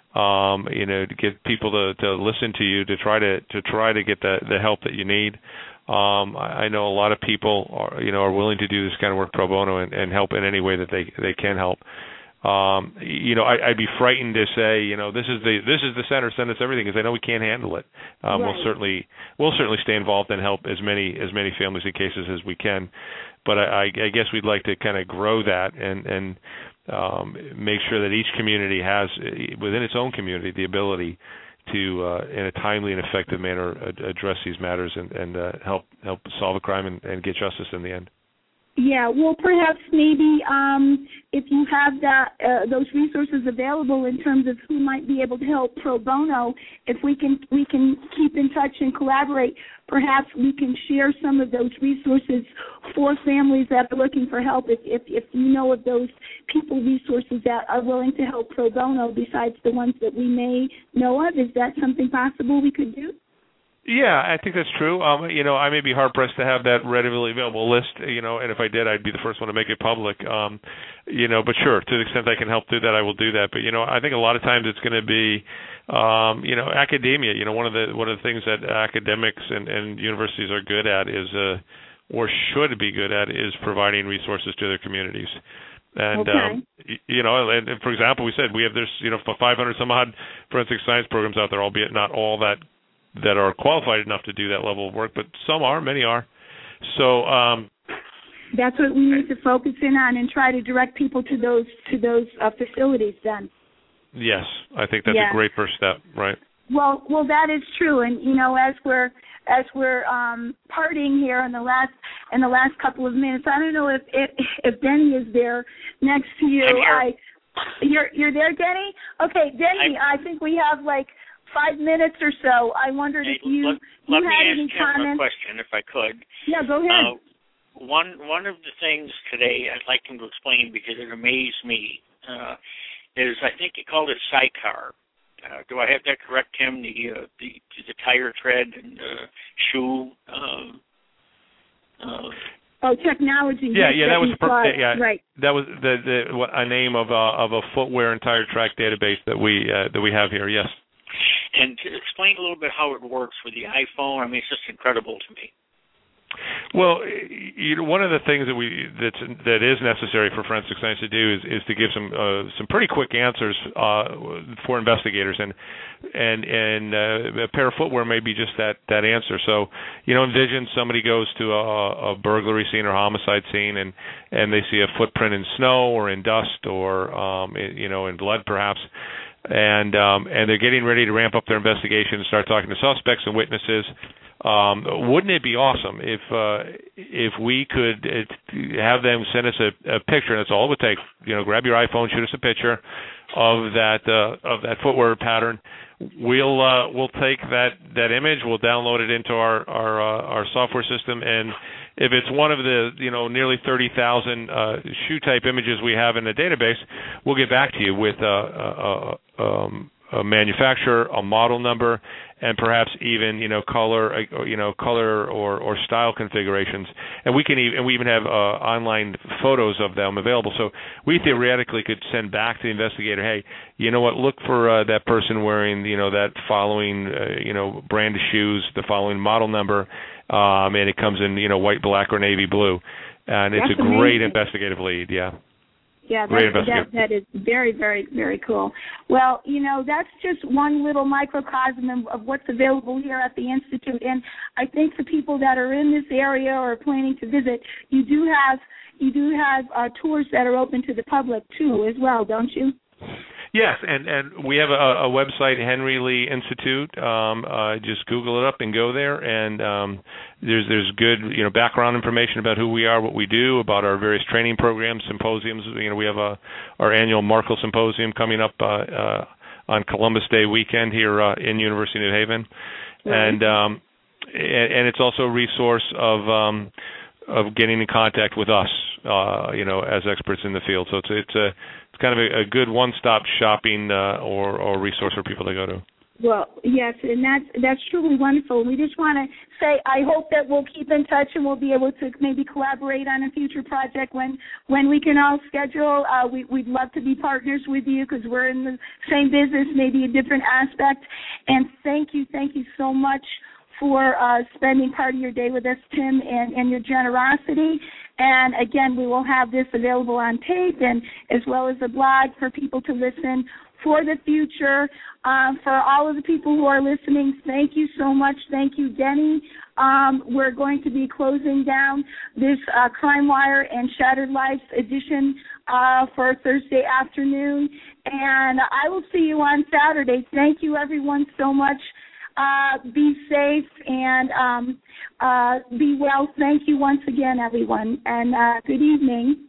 Um, you know, to get people to, to listen to you, to try to to try to get the the help that you need. Um, I, I know a lot of people are, you know, are willing to do this kind of work pro bono and, and help in any way that they they can help. Um, you know, I, I'd be frightened to say, you know, this is the this is the center, send us everything, because I know we can't handle it. Um, right. We'll certainly we'll certainly stay involved and help as many as many families and cases as we can. But I, I guess we'd like to kind of grow that and and um, make sure that each community has within its own community the ability to, uh, in a timely and effective manner, address these matters and, and uh, help help solve a crime and, and get justice in the end. Yeah, well, perhaps maybe um, if you have that uh, those resources available in terms of who might be able to help pro bono, if we can we can keep in touch and collaborate, perhaps we can share some of those resources for families that are looking for help. If if, if you know of those people resources that are willing to help pro bono besides the ones that we may know of, is that something possible we could do? Yeah, I think that's true. Um, you know, I may be hard-pressed to have that readily available list, you know, and if I did, I'd be the first one to make it public. Um, you know, but sure, to the extent I can help do that, I will do that. But, you know, I think a lot of times it's going to be, um, you know, academia. You know, one of the one of the things that academics and, and universities are good at is, uh, or should be good at, is providing resources to their communities. And, okay. um, you know, and, and for example, we said we have, there's, you know, five hundred some odd forensic science programs out there, albeit not all that that are qualified enough to do that level of work, but some are, many are. So um, that's what we need to focus in on and try to direct people to those to those uh, facilities. Then. Yes, I think that's yeah. a great first step, right? Well, well, that is true, and you know, as we're as we're um, parting here in the last in the last couple of minutes, I don't know if if, if Denny is there next to you. I'm here. I, you're you're there, Denny? Okay, Denny. I'm, I think we have like five minutes or so. I wondered hey, if you, let, you let had me any ask him comments. a question, if I could. Yeah, go ahead. Uh, one one of the things today I'd like him to explain, because it amazed me, uh, is I think he called it sidecar. Uh, do I have that correct, Tim? The uh, the the tire tread and uh, shoe. Um, uh, oh, technology. Yeah, yeah, that, that was per- yeah, right. That was the, the a name of a of a footwear and tire track database that we uh, that we have here. Yes. And to explain a little bit how it works with the iPhone, I mean, it's just incredible to me. Well, you know, one of the things that we that's that is necessary for forensic science to do is, is to give some uh, some pretty quick answers uh, for investigators, and and and uh, a pair of footwear may be just that that answer. So, you know, envision somebody goes to a, a burglary scene or homicide scene, and and they see a footprint in snow or in dust or um, in, you know in blood perhaps. and um, and they're getting ready to ramp up their investigation and start talking to suspects and witnesses. Um, wouldn't it be awesome if uh, if we could uh, have them send us a, a picture? And that's all it would take. You know, grab your iPhone, shoot us a picture of that uh, of that footwear pattern. We'll uh, we'll take that, that image, we'll download it into our our, uh, our software system, and if it's one of the you know nearly thirty thousand uh, shoe type images we have in the database, we'll get back to you with uh, a, a, um, a manufacturer, a model number, and perhaps even you know color, you know color or, or style configurations, and we can even and we even have uh, online photos of them available. So we theoretically could send back to the investigator, hey, you know what, look for uh, that person wearing you know that following uh, you know brand of shoes, the following model number, um, and it comes in you know white, black, or navy blue, and it's That's a great amazing. investigative lead. Yeah. Yeah, that, that, that is very, very, very cool. Well, you know, that's just one little microcosm of, of what's available here at the Institute. And I think for people that are in this area or planning to visit, you do have you do have uh, tours that are open to the public, too, as well, don't you? Yes, and, and we have a, a website, Henry Lee Institute. Um, uh, just Google it up and go there, and um, there's there's good you know background information about who we are, what we do, about our various training programs, symposiums. You know, we have a our annual Markle Symposium coming up uh, uh, on Columbus Day weekend here uh, in University of New Haven, right. and um, and, and it's also a resource of um, of getting in contact with us, uh, you know, as experts in the field. So it's it's a It's kind of a, a good one-stop shopping uh, or, or resource for people to go to. Well, yes, and that's that's truly wonderful. We just want to say I hope that we'll keep in touch and we'll be able to maybe collaborate on a future project when when we can all schedule. Uh, we, we'd love to be partners with you because we're in the same business, maybe a different aspect. And thank you, thank you so much for uh, spending part of your day with us, Tim, and, and your generosity. And, again, we will have this available on tape and as well as a blog for people to listen for the future. Um, for all of the people who are listening, thank you so much. Thank you, Denny. Um, we're going to be closing down this uh, Crime Wire and Shattered Lives edition uh, for Thursday afternoon. And I will see you on Saturday. Thank you, everyone, so much. Uh, be safe and um, uh, be well. Thank you once again, everyone, and uh, good evening.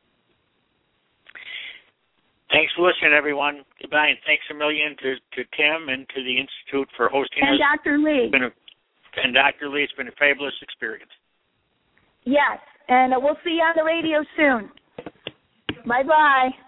Thanks for listening, everyone. Goodbye, and thanks a million to, to Tim and to the Institute for hosting and us. And Doctor Lee. It's been a, and Doctor Lee, it's been a fabulous experience. Yes, and uh, we'll see you on the radio soon. Bye-bye.